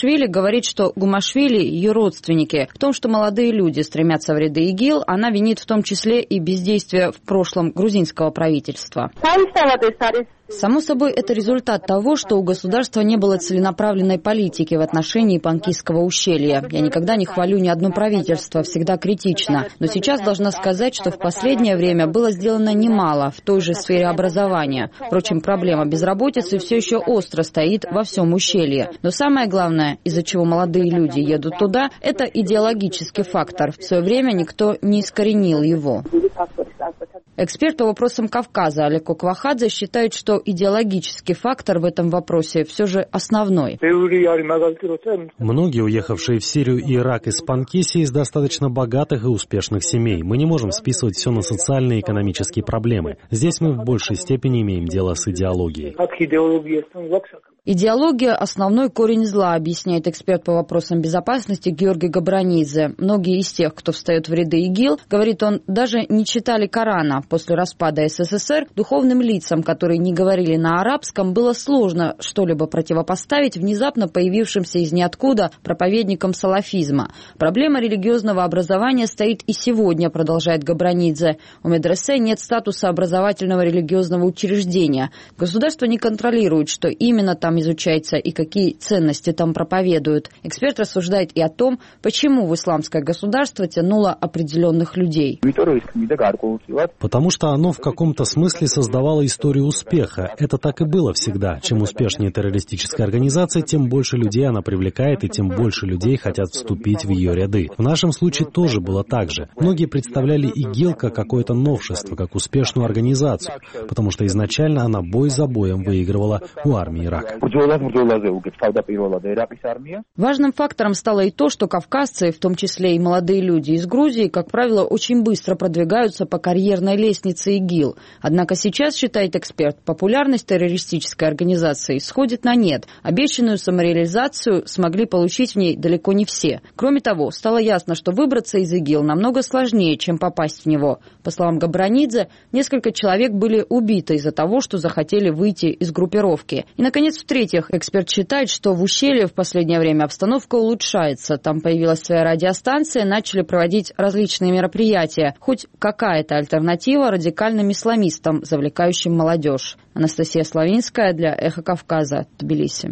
Гумашвили говорит, что Гумашвили – ее родственники. В том, что молодые люди стремятся в ряды ИГИЛ, она винит в том числе и бездействие в прошлом грузинского правительства. Само собой, это результат того, что у государства не было целенаправленной политики в отношении Панкистского ущелья. Я никогда не хвалю ни одно правительство, всегда критично. Но сейчас должна сказать, что в последнее время было сделано немало в той же сфере образования. Впрочем, проблема безработицы все еще остро стоит во всем ущелье. Но самое главное, из-за чего молодые люди едут туда, это идеологический фактор. В свое время никто не искоренил его. Эксперт по вопросам Кавказа Алеко Квахадзе считает, что идеологический фактор в этом вопросе все же основной. Многие, уехавшие в Сирию и Ирак из Панкисии, из достаточно богатых и успешных семей. Мы не можем списывать все на социальные и экономические проблемы. Здесь мы в большей степени имеем дело с идеологией. Идеология – основной корень зла, объясняет эксперт по вопросам безопасности Георгий Габранидзе. Многие из тех, кто встает в ряды ИГИЛ, говорит он, даже не читали Корана. После распада СССР духовным лицам, которые не говорили на арабском, было сложно что-либо противопоставить внезапно появившимся из ниоткуда проповедникам салафизма. Проблема религиозного образования стоит и сегодня, продолжает Габранидзе. У медресе нет статуса образовательного религиозного учреждения. Государство не контролирует, что именно там изучается и какие ценности там проповедуют. Эксперт рассуждает и о том, почему в исламское государство тянуло определенных людей. Потому что оно в каком-то смысле создавало историю успеха. Это так и было всегда. Чем успешнее террористическая организация, тем больше людей она привлекает, и тем больше людей хотят вступить в ее ряды. В нашем случае тоже было так же. Многие представляли ИГИЛ как какое-то новшество, как успешную организацию, потому что изначально она бой за боем выигрывала у армии Ирака. Важным фактором стало и то, что кавказцы, в том числе и молодые люди из Грузии, как правило, очень быстро продвигаются по карьерной лестнице ИГИЛ. Однако сейчас, считает эксперт, популярность террористической организации сходит на нет. Обещанную самореализацию смогли получить в ней далеко не все. Кроме того, стало ясно, что выбраться из ИГИЛ намного сложнее, чем попасть в него. По словам Габранидзе, несколько человек были убиты из-за того, что захотели выйти из группировки. И, наконец, в-третьих, эксперт считает, что в ущелье в последнее время обстановка улучшается. Там появилась своя радиостанция, начали проводить различные мероприятия. Хоть какая-то альтернатива радикальным исламистам, завлекающим молодежь. Анастасия Славинская для «Эхо Кавказа», Тбилиси.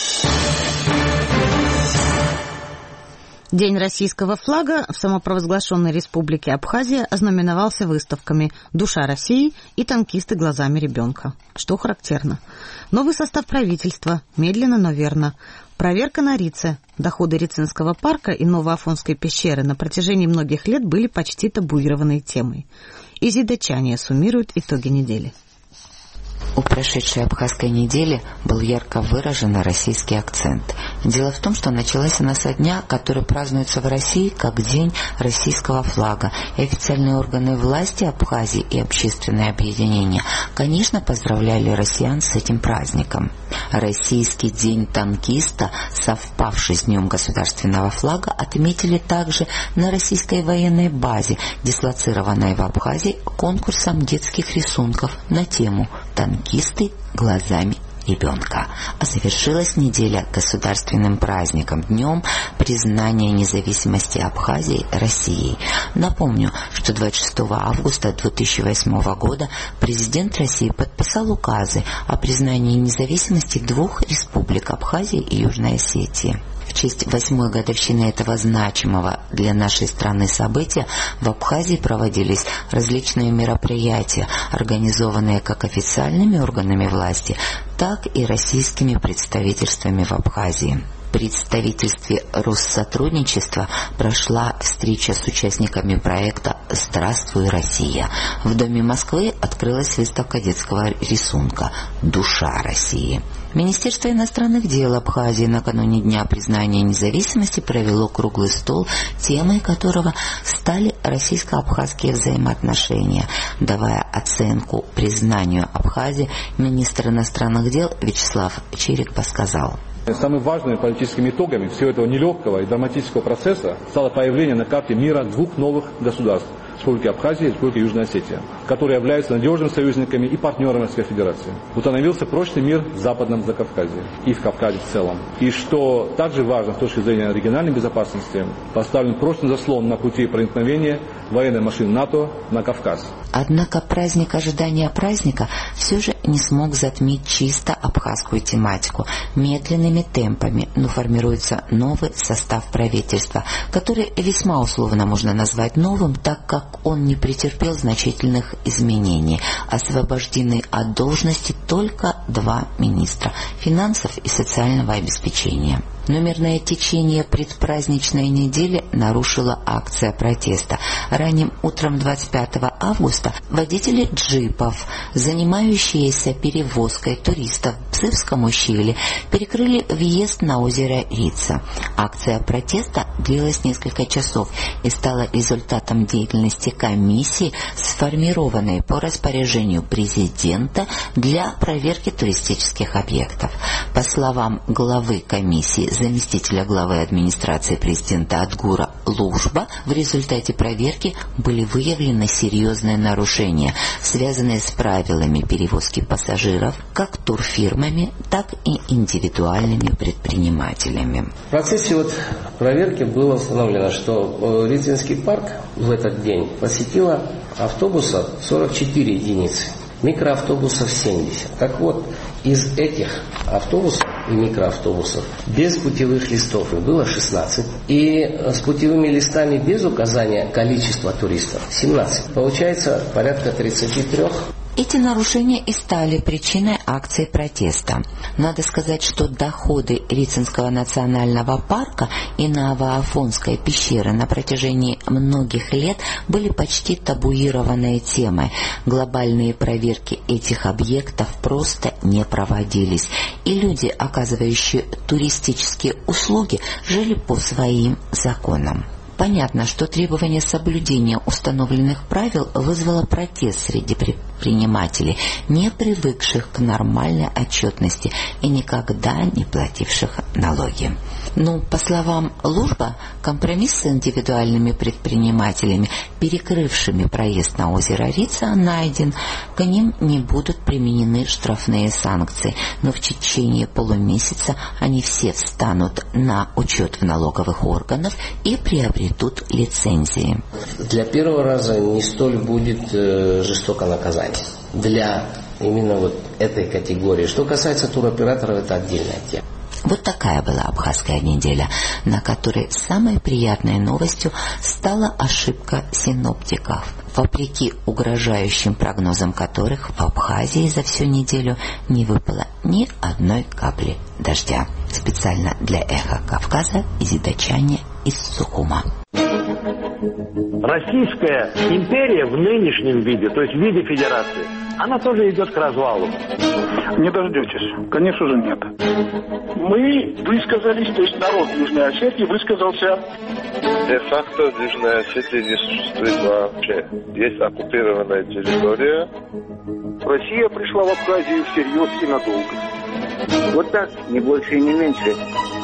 День российского флага в самопровозглашенной республике Абхазия ознаменовался выставками «Душа России» и «Танкисты глазами ребенка». Что характерно. Новый состав правительства, медленно, но верно. Проверка на Рице. Доходы Рицинского парка и Новоафонской пещеры на протяжении многих лет были почти табуированной темой. Изида Чания суммирует итоги недели. У прошедшей абхазской недели был ярко выражен российский акцент. Дело в том, что началась она со дня, который празднуется в России как День российского флага. И официальные органы власти Абхазии и общественные объединения, конечно, поздравляли россиян с этим праздником. Российский день танкиста, совпавший с Днем государственного флага, отметили также на российской военной базе, дислоцированной в Абхазии, конкурсом детских рисунков на тему «Танкисты глазами ребенка». А завершилась неделя государственным праздником, днем признания независимости Абхазии Россией. Напомню, что двадцать шестого августа две тысячи восьмого года президент России подписал указы о признании независимости двух республик Абхазии и Южной Осетии. В честь восьмой годовщины этого значимого для нашей страны события в Абхазии проводились различные мероприятия, организованные как официальными органами власти, так и российскими представительствами в Абхазии. В представительстве Россотрудничества прошла встреча с участниками проекта «Здравствуй, Россия». В Доме Москвы открылась выставка детского рисунка «Душа России». Министерство иностранных дел Абхазии накануне Дня признания независимости провело круглый стол, темой которого стали российско-абхазские взаимоотношения. Давая оценку признанию Абхазии, министр иностранных дел Вячеслав Чирикба сказал: Самыми важными политическими итогами всего этого нелегкого и драматического процесса стало появление на карте мира двух новых государств Республики Абхазия и Республики Южная Осетия, которые являются надежными союзниками и партнерами Российской Федерации. Установился прочный мир в Западном Закавказье и в Кавказе в целом. И что также важно с точки зрения региональной безопасности, поставлен прочный заслон на пути проникновения военной машины НАТО на Кавказ. Однако праздник ожидания праздника все же не смог затмить чисто абхазскую тематику. Медленными темпами, но формируется новый состав правительства, который весьма условно можно назвать новым, так как он не претерпел значительных изменений. Освобождены от должности только два министра – финансов и социального обеспечения. Номерное течение предпраздничной недели нарушила акция протеста. Ранним утром двадцать пятого августа водители джипов, занимающиеся перевозкой туристов в Псывском ущелье, перекрыли въезд на озеро Рица. Акция протеста длилась несколько часов и стала результатом деятельности комиссии, сформированной по распоряжению президента для проверки туристических объектов. По словам главы комиссии, заместителя главы администрации президента Адгура Лужба, в результате проверки были выявлены серьезные нарушения, связанные с правилами перевозки пассажиров как турфирмами, так и индивидуальными предпринимателями. В процессе вот проверки было установлено, что Рицинский парк в этот день посетило автобусов сорок четыре единицы, микроавтобусов семьдесят. Так вот, из этих автобусов и микроавтобусов без путевых листов было шестнадцать. И с путевыми листами без указания количества туристов семнадцать. Получается порядка тридцать три. Эти нарушения и стали причиной акции протеста. Надо сказать, что доходы Рицинского национального парка и Новоафонской пещеры на протяжении многих лет были почти табуированной темой. Глобальные проверки этих объектов просто не проводились, и люди, оказывающие туристические услуги, жили по своим законам. Понятно, что требование соблюдения установленных правил вызвало протест среди предпринимателей, не привыкших к нормальной отчетности и никогда не плативших налоги. Но, по словам Лужба, компромисс с индивидуальными предпринимателями, перекрывшими проезд на озеро Рица, найден. К ним не будут применены штрафные санкции, но в течение полумесяца они все встанут на учет в налоговых органах и приобретут лицензии. Для первого раза не столь будет э, жестоко наказание для именно вот этой категории. Что касается туроператоров, это отдельная тема. Вот такая была абхазская неделя, на которой самой приятной новостью стала ошибка синоптиков, вопреки угрожающим прогнозам которых в Абхазии за всю неделю не выпало ни одной капли дождя. Специально для «Эхо Кавказа» Изидачане из Сухума. Российская империя в нынешнем виде, то есть в виде федерации, она тоже идет к развалу. Не дождетесь. Конечно же нет. Мы высказались, то есть народ Южной Осетии высказался. Де-факто в Южной Осетии не существует вообще. Есть оккупированная территория. Россия пришла в Абхазию всерьез и надолго. Вот так, не больше и не меньше.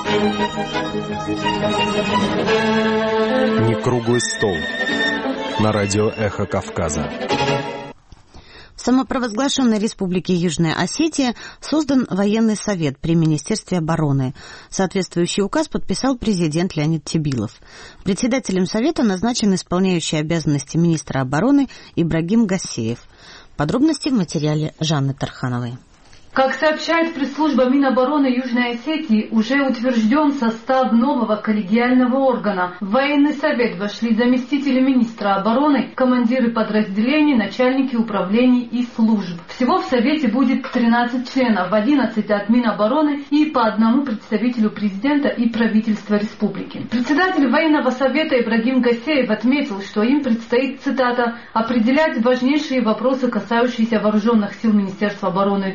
Не круглый стол. На радио «Эхо Кавказа». В самопровозглашенной Республике Южная Осетия создан военный совет при Министерстве обороны. Соответствующий указ подписал президент Леонид Тебилов. Председателем совета назначен исполняющий обязанности министра обороны Ибрагим Гассеев. Подробности в материале Жанны Тархановой. Как сообщает пресс-служба Минобороны Южной Осетии, уже утвержден состав нового коллегиального органа. В военный совет вошли заместители министра обороны, командиры подразделений, начальники управлений и служб. Всего в совете будет тринадцать членов, одиннадцать от Минобороны и по одному представителю президента и правительства республики. Председатель военного совета Ибрагим Гассеев отметил, что им предстоит, цитата, «определять важнейшие вопросы, касающиеся вооруженных сил Министерства обороны Южной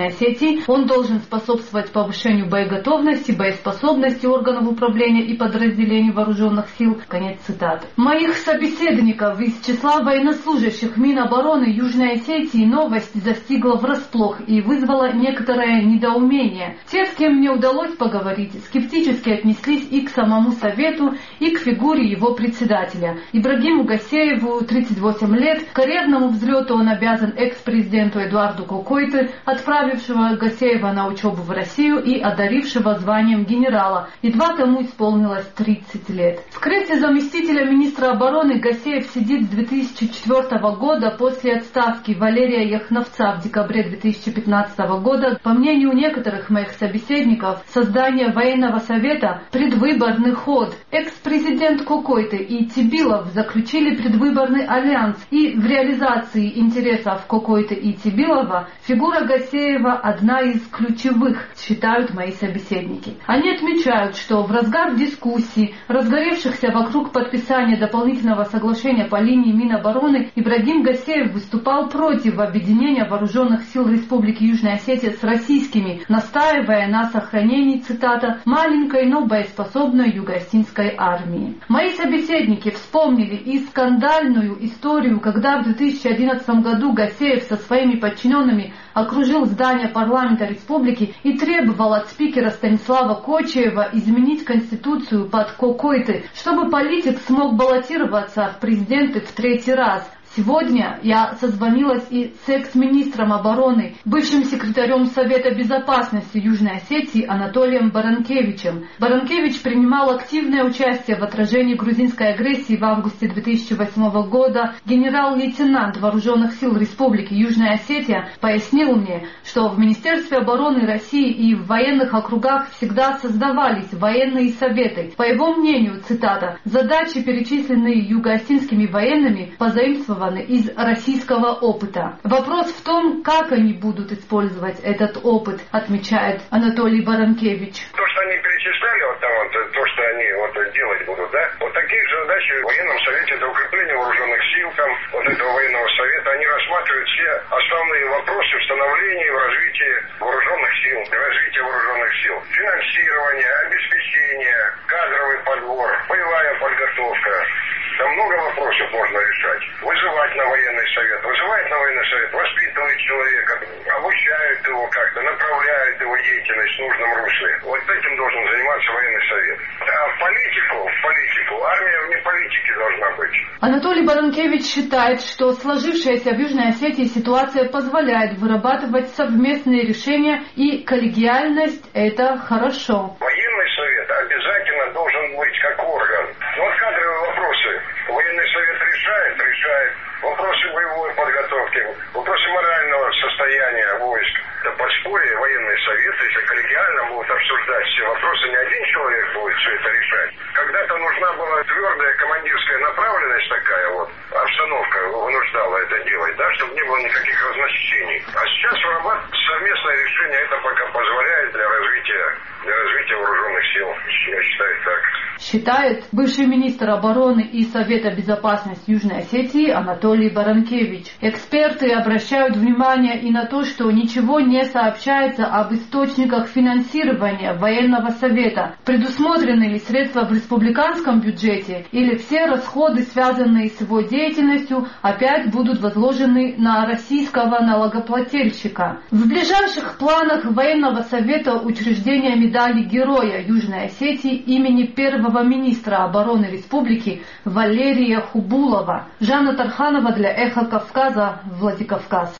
Южной Осетии. Он должен способствовать повышению боеготовности, боеспособности органов управления и подразделений вооруженных сил. Конец цитаты. Моих собеседников из числа военнослужащих Минобороны Южной Осетии новость застигла врасплох и вызвала некоторое недоумение. Те, с кем мне удалось поговорить, скептически отнеслись и к самому Совету, и к фигуре его председателя. Ибрагиму Гасееву тридцать восемь лет. Карьерному взлету он обязан экс-президенту Эдуарду Кокойте, отправившего Гасеева на учебу в Россию и одарившего званием генерала. Едва тому исполнилось тридцать лет. В кресле заместителя министра обороны Гасеев сидит с две тысячи четвёртого года после отставки Валерия Яхновца в декабре две тысячи пятнадцатого года. По мнению некоторых моих собеседников, создание военного совета – предвыборный ход. Экс-президент Кокойте и Тибилов заключили предвыборный альянс, и в реализации интересов Кокойте и Тибилова фигура Гасеева одна из ключевых, считают мои собеседники. Они отмечают, что в разгар дискуссий, разгоревшихся вокруг подписания дополнительного соглашения по линии Минобороны, Ибрагим Гасеев выступал против объединения вооруженных сил Республики Южная Осетия с российскими, настаивая на сохранении, цитата, «маленькой, но боеспособной юго-осетинской армии». Мои собеседники вспомнили и скандальную историю, когда в две тысячи одиннадцатом году Гасеев со своими подчиненными окружил здание парламента республики и требовал от спикера Станислава Кочаева изменить конституцию под Кокойте, чтобы политик смог баллотироваться в президенты в третий раз. Сегодня я созвонилась и с экс-министром обороны, бывшим секретарем Совета безопасности Южной Осетии Анатолием Баранкевичем. Баранкевич принимал активное участие в отражении грузинской агрессии в августе две тысячи восьмого года. Генерал-лейтенант Вооруженных сил Республики Южная Осетия пояснил мне, что в Министерстве обороны России и в военных округах всегда создавались военные советы. По его мнению, цитата, «задачи, перечисленные юго-осетинскими военными, позаимствованы из российского опыта. Вопрос в том, как они будут использовать этот опыт», отмечает Анатолий Баранкевич. То, что они перечисляли, вот там вот, то, что они вот делать будут, да, вот такие же задачи в военном совете, это укрепление вооруженных сил, там, вот этого военного совета, они рассматривают все основные вопросы в становлении, в развитии вооруженных сил, развития вооруженных сил, финансирование, обеспечение, кадровый подбор, боевая подготовка. Там много вопросов можно решать. Вызывать на военный совет, вызывать на военный совет, воспитывать человека, обучают его как-то, направляют его деятельность в нужном русле. Вот этим должен заниматься военный совет. А в политику, в политику, армия вне политики должна быть. Анатолий Баранкевич считает, что сложившаяся в Южной Осетии ситуация позволяет вырабатывать совместные решения, и коллегиальность – это хорошо. Военный совет обязательно должен быть как орган. Но вот кадровые вопросы военный совет решает, решает. Вопросы боевой подготовки, вопросы морального состояния войск. Да подспорье военный совет, если коллегиально будут обсуждать все вопросы, не один человек будет все это решать. Когда-то нужна была твердая командирская направленность такая вот, обстановка вынуждала это делать, да, чтобы не было никаких разночтений. А сейчас вырабатывать совместное решение, это пока позволяет для развития, для развития вооруженных сил. Я считаю так. Считает бывший министр обороны и Совета безопасности Южной Осетии Анатолий Баранкевич. Эксперты обращают внимание и на то, что ничего не сообщается об источниках финансирования военного совета. Предусмотрены ли средства в республиканском бюджете, или все расходы, связанные с его деятельностью, опять будут возложены на российского налогоплательщика. В ближайших планах военного совета учреждение медали Героя Южной Осетии имени первого министра обороны республики Валерия Хубулова. Жанна Тарханова для Эхо Кавказа, Владикавказ.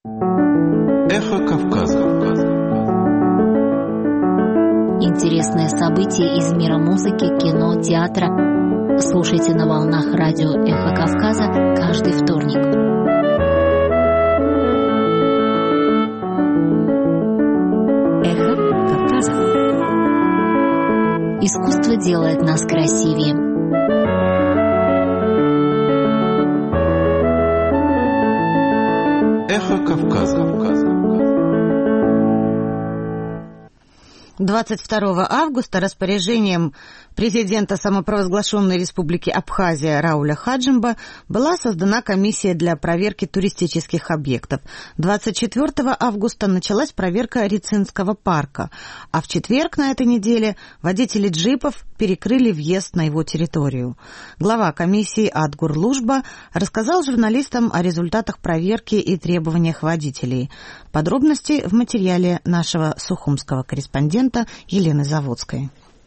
Эхо Кавказа. Интересные события из мира музыки, кино, театра. Слушайте на волнах радио Эхо Кавказа каждый вторник. Эхо Кавказа. Искусство делает нас красивее. Эхо Кавказа. двадцать второго августа распоряжением президента самопровозглашенной республики Абхазия Рауля Хаджимба была создана комиссия для проверки туристических объектов. двадцать четвертого августа началась проверка Рицинского парка, а в четверг на этой неделе водители джипов перекрыли въезд на его территорию. Глава комиссии Адгур Лужба рассказал журналистам о результатах проверки и требованиях водителей. Подробности в материале нашего сухумского корреспондента Елены Заводской.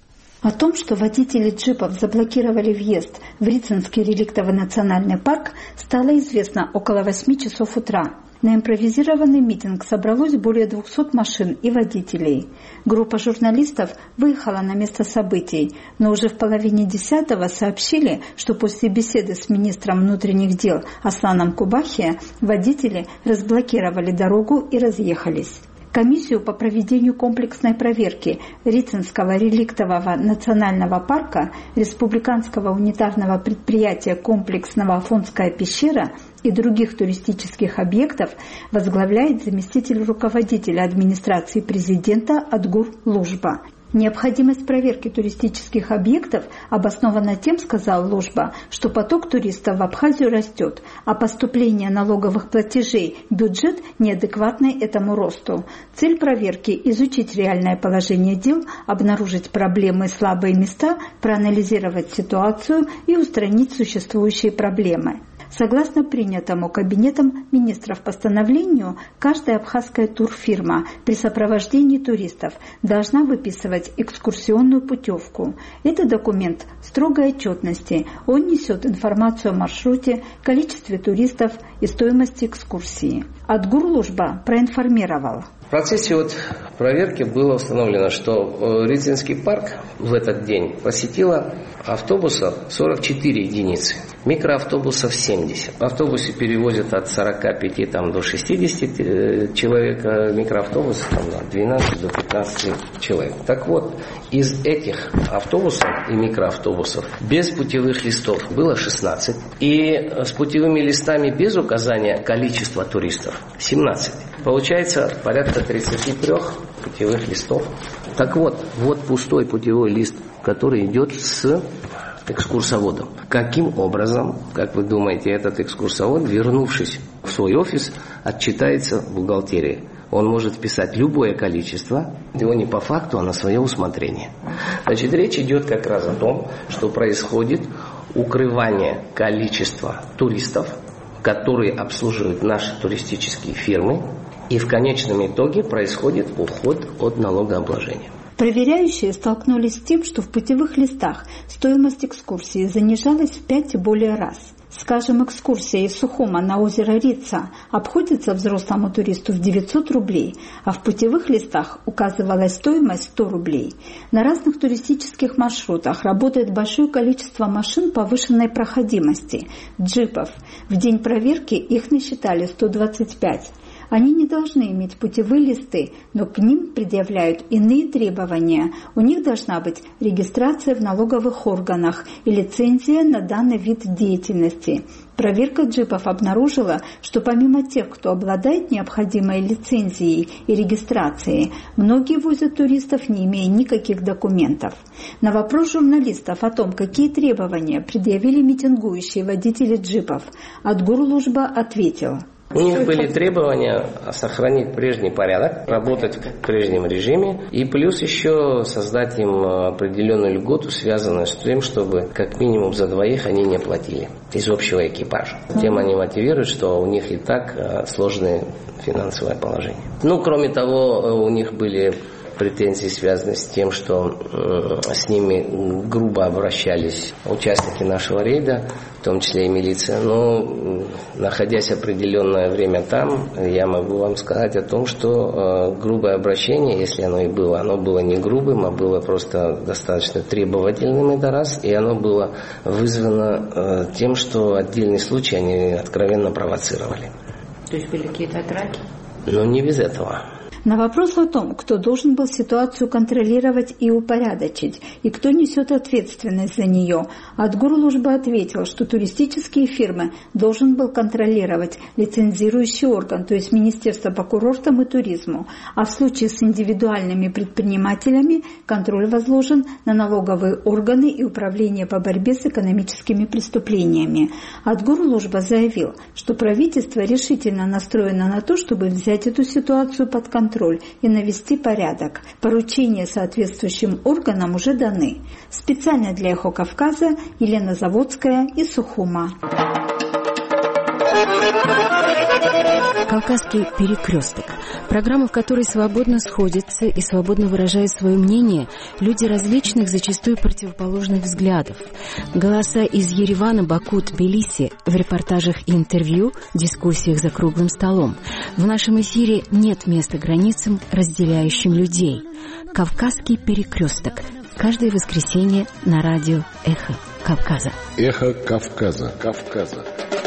О том, что водители джипов заблокировали въезд в Рицинский реликтовый национальный парк, стало известно около восьми часов утра. На импровизированный митинг собралось более двухсот машин и водителей. Группа журналистов выехала на место событий, но уже в половине десятого сообщили, что после беседы с министром внутренних дел Асланом Кубахи водители разблокировали дорогу и разъехались. Комиссию по проведению комплексной проверки Рицинского реликтового национального парка, республиканского унитарного предприятия комплексного Афонская пещера и других туристических объектов возглавляет заместитель руководителя администрации президента Адгур Лужба. Необходимость проверки туристических объектов обоснована тем, сказал Лужба, что поток туристов в Абхазию растет, а поступление налоговых платежей в бюджет неадекватны этому росту. Цель проверки – изучить реальное положение дел, обнаружить проблемы и слабые места, проанализировать ситуацию и устранить существующие проблемы. Согласно принятому Кабинетом министров постановлению, каждая абхазская турфирма при сопровождении туристов должна выписывать экскурсионную путевку. Это документ строгой отчетности. Он несет информацию о маршруте, количестве туристов и стоимости экскурсии. Адгур Лужба проинформировал. В процессе вот проверки было установлено, что Рицинский парк в этот день посетило автобусов сорок четыре единицы, микроавтобусов семьдесят. Автобусы перевозят от сорока пяти там, до шестидесяти человек, а микроавтобусы там, от двенадцати до пятнадцати человек. Так вот, из этих автобусов и микроавтобусов без путевых листов было шестнадцать, и с путевыми листами без указания количества туристов семнадцать. Получается порядка тридцати трёх путевых листов. Так вот, вот пустой путевой лист, который идет с экскурсоводом. Каким образом, как вы думаете, этот экскурсовод, вернувшись в свой офис, отчитается в бухгалтерии? Он может вписать любое количество, его не по факту, а на свое усмотрение. Значит, речь идет как раз о том, что происходит укрывание количества туристов, которые обслуживают наши туристические фирмы, и в конечном итоге происходит уход от налогообложения. Проверяющие столкнулись с тем, что в путевых листах стоимость экскурсии занижалась в пять и более раз. Скажем, экскурсия из Сухума на озеро Рица обходится взрослому туристу в девятьсот рублей, а в путевых листах указывалась стоимость сто рублей. На разных туристических маршрутах работает большое количество машин повышенной проходимости, джипов. В день проверки их насчитали сто двадцать пять. Они не должны иметь путевые листы, но к ним предъявляют иные требования. У них должна быть регистрация в налоговых органах и лицензия на данный вид деятельности. Проверка джипов обнаружила, что помимо тех, кто обладает необходимой лицензией и регистрацией, многие возят туристов, не имея никаких документов. На вопрос журналистов о том, какие требования предъявили митингующие водители джипов, Адгур Лужба ответил. У них были требования сохранить прежний порядок, работать в прежнем режиме и плюс еще создать им определенную льготу, связанную с тем, чтобы как минимум за двоих они не платили из общего экипажа. Тем они мотивируют, что у них и так сложное финансовое положение. Ну, кроме того, у них были претензии, связанные с тем, что э, с ними грубо обращались участники нашего рейда, в том числе и милиция. Но, э, находясь определенное время там, я могу вам сказать о том, что э, грубое обращение, если оно и было, оно было не грубым, а было просто достаточно требовательным, это раз, и оно было вызвано э, тем, что отдельные случаи они откровенно провоцировали. То есть были какие-то драки? Но не без этого. На вопрос о том, кто должен был ситуацию контролировать и упорядочить, и кто несет ответственность за нее, Отгорлужба ответил, что туристические фирмы должен был контролировать лицензирующий орган, то есть Министерство по курортам и туризму, а в случае с индивидуальными предпринимателями контроль возложен на налоговые органы и управление по борьбе с экономическими преступлениями. Отгорлужба заявил, что правительство решительно настроено на то, чтобы взять эту ситуацию под контроль и навести порядок. Поручения соответствующим органам уже даны. Специально для «Эхо Кавказа» Елена Заводская из Сухума. «Кавказский перекресток». Программа, в которой свободно сходятся и свободно выражают свое мнение люди различных, зачастую противоположных взглядов. Голоса из Еревана, Баку, Тбилиси в репортажах и интервью, дискуссиях за круглым столом. В нашем эфире нет места границам, разделяющим людей. «Кавказский перекресток». Каждое воскресенье на радио «Эхо Кавказа». «Эхо Кавказа». Кавказа.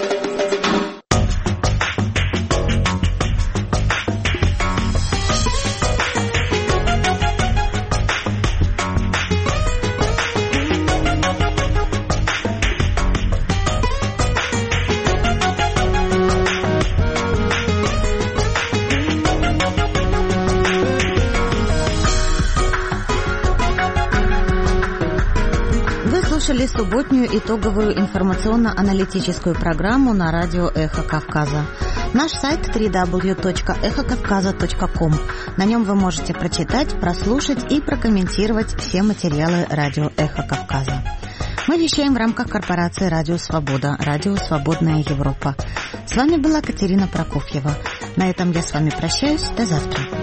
слушали субботнюю итоговую информационно-аналитическую программу на радио «Эхо Кавказа». Наш сайт дабл ю дабл ю дабл ю точка эхо кавказа точка ком. На нем вы можете прочитать, прослушать и прокомментировать все материалы радио «Эхо Кавказа». Мы вещаем в рамках корпорации «Радио Свобода», «Радио Свободная Европа». С вами была Катерина Прокофьева. На этом я с вами прощаюсь. До завтра.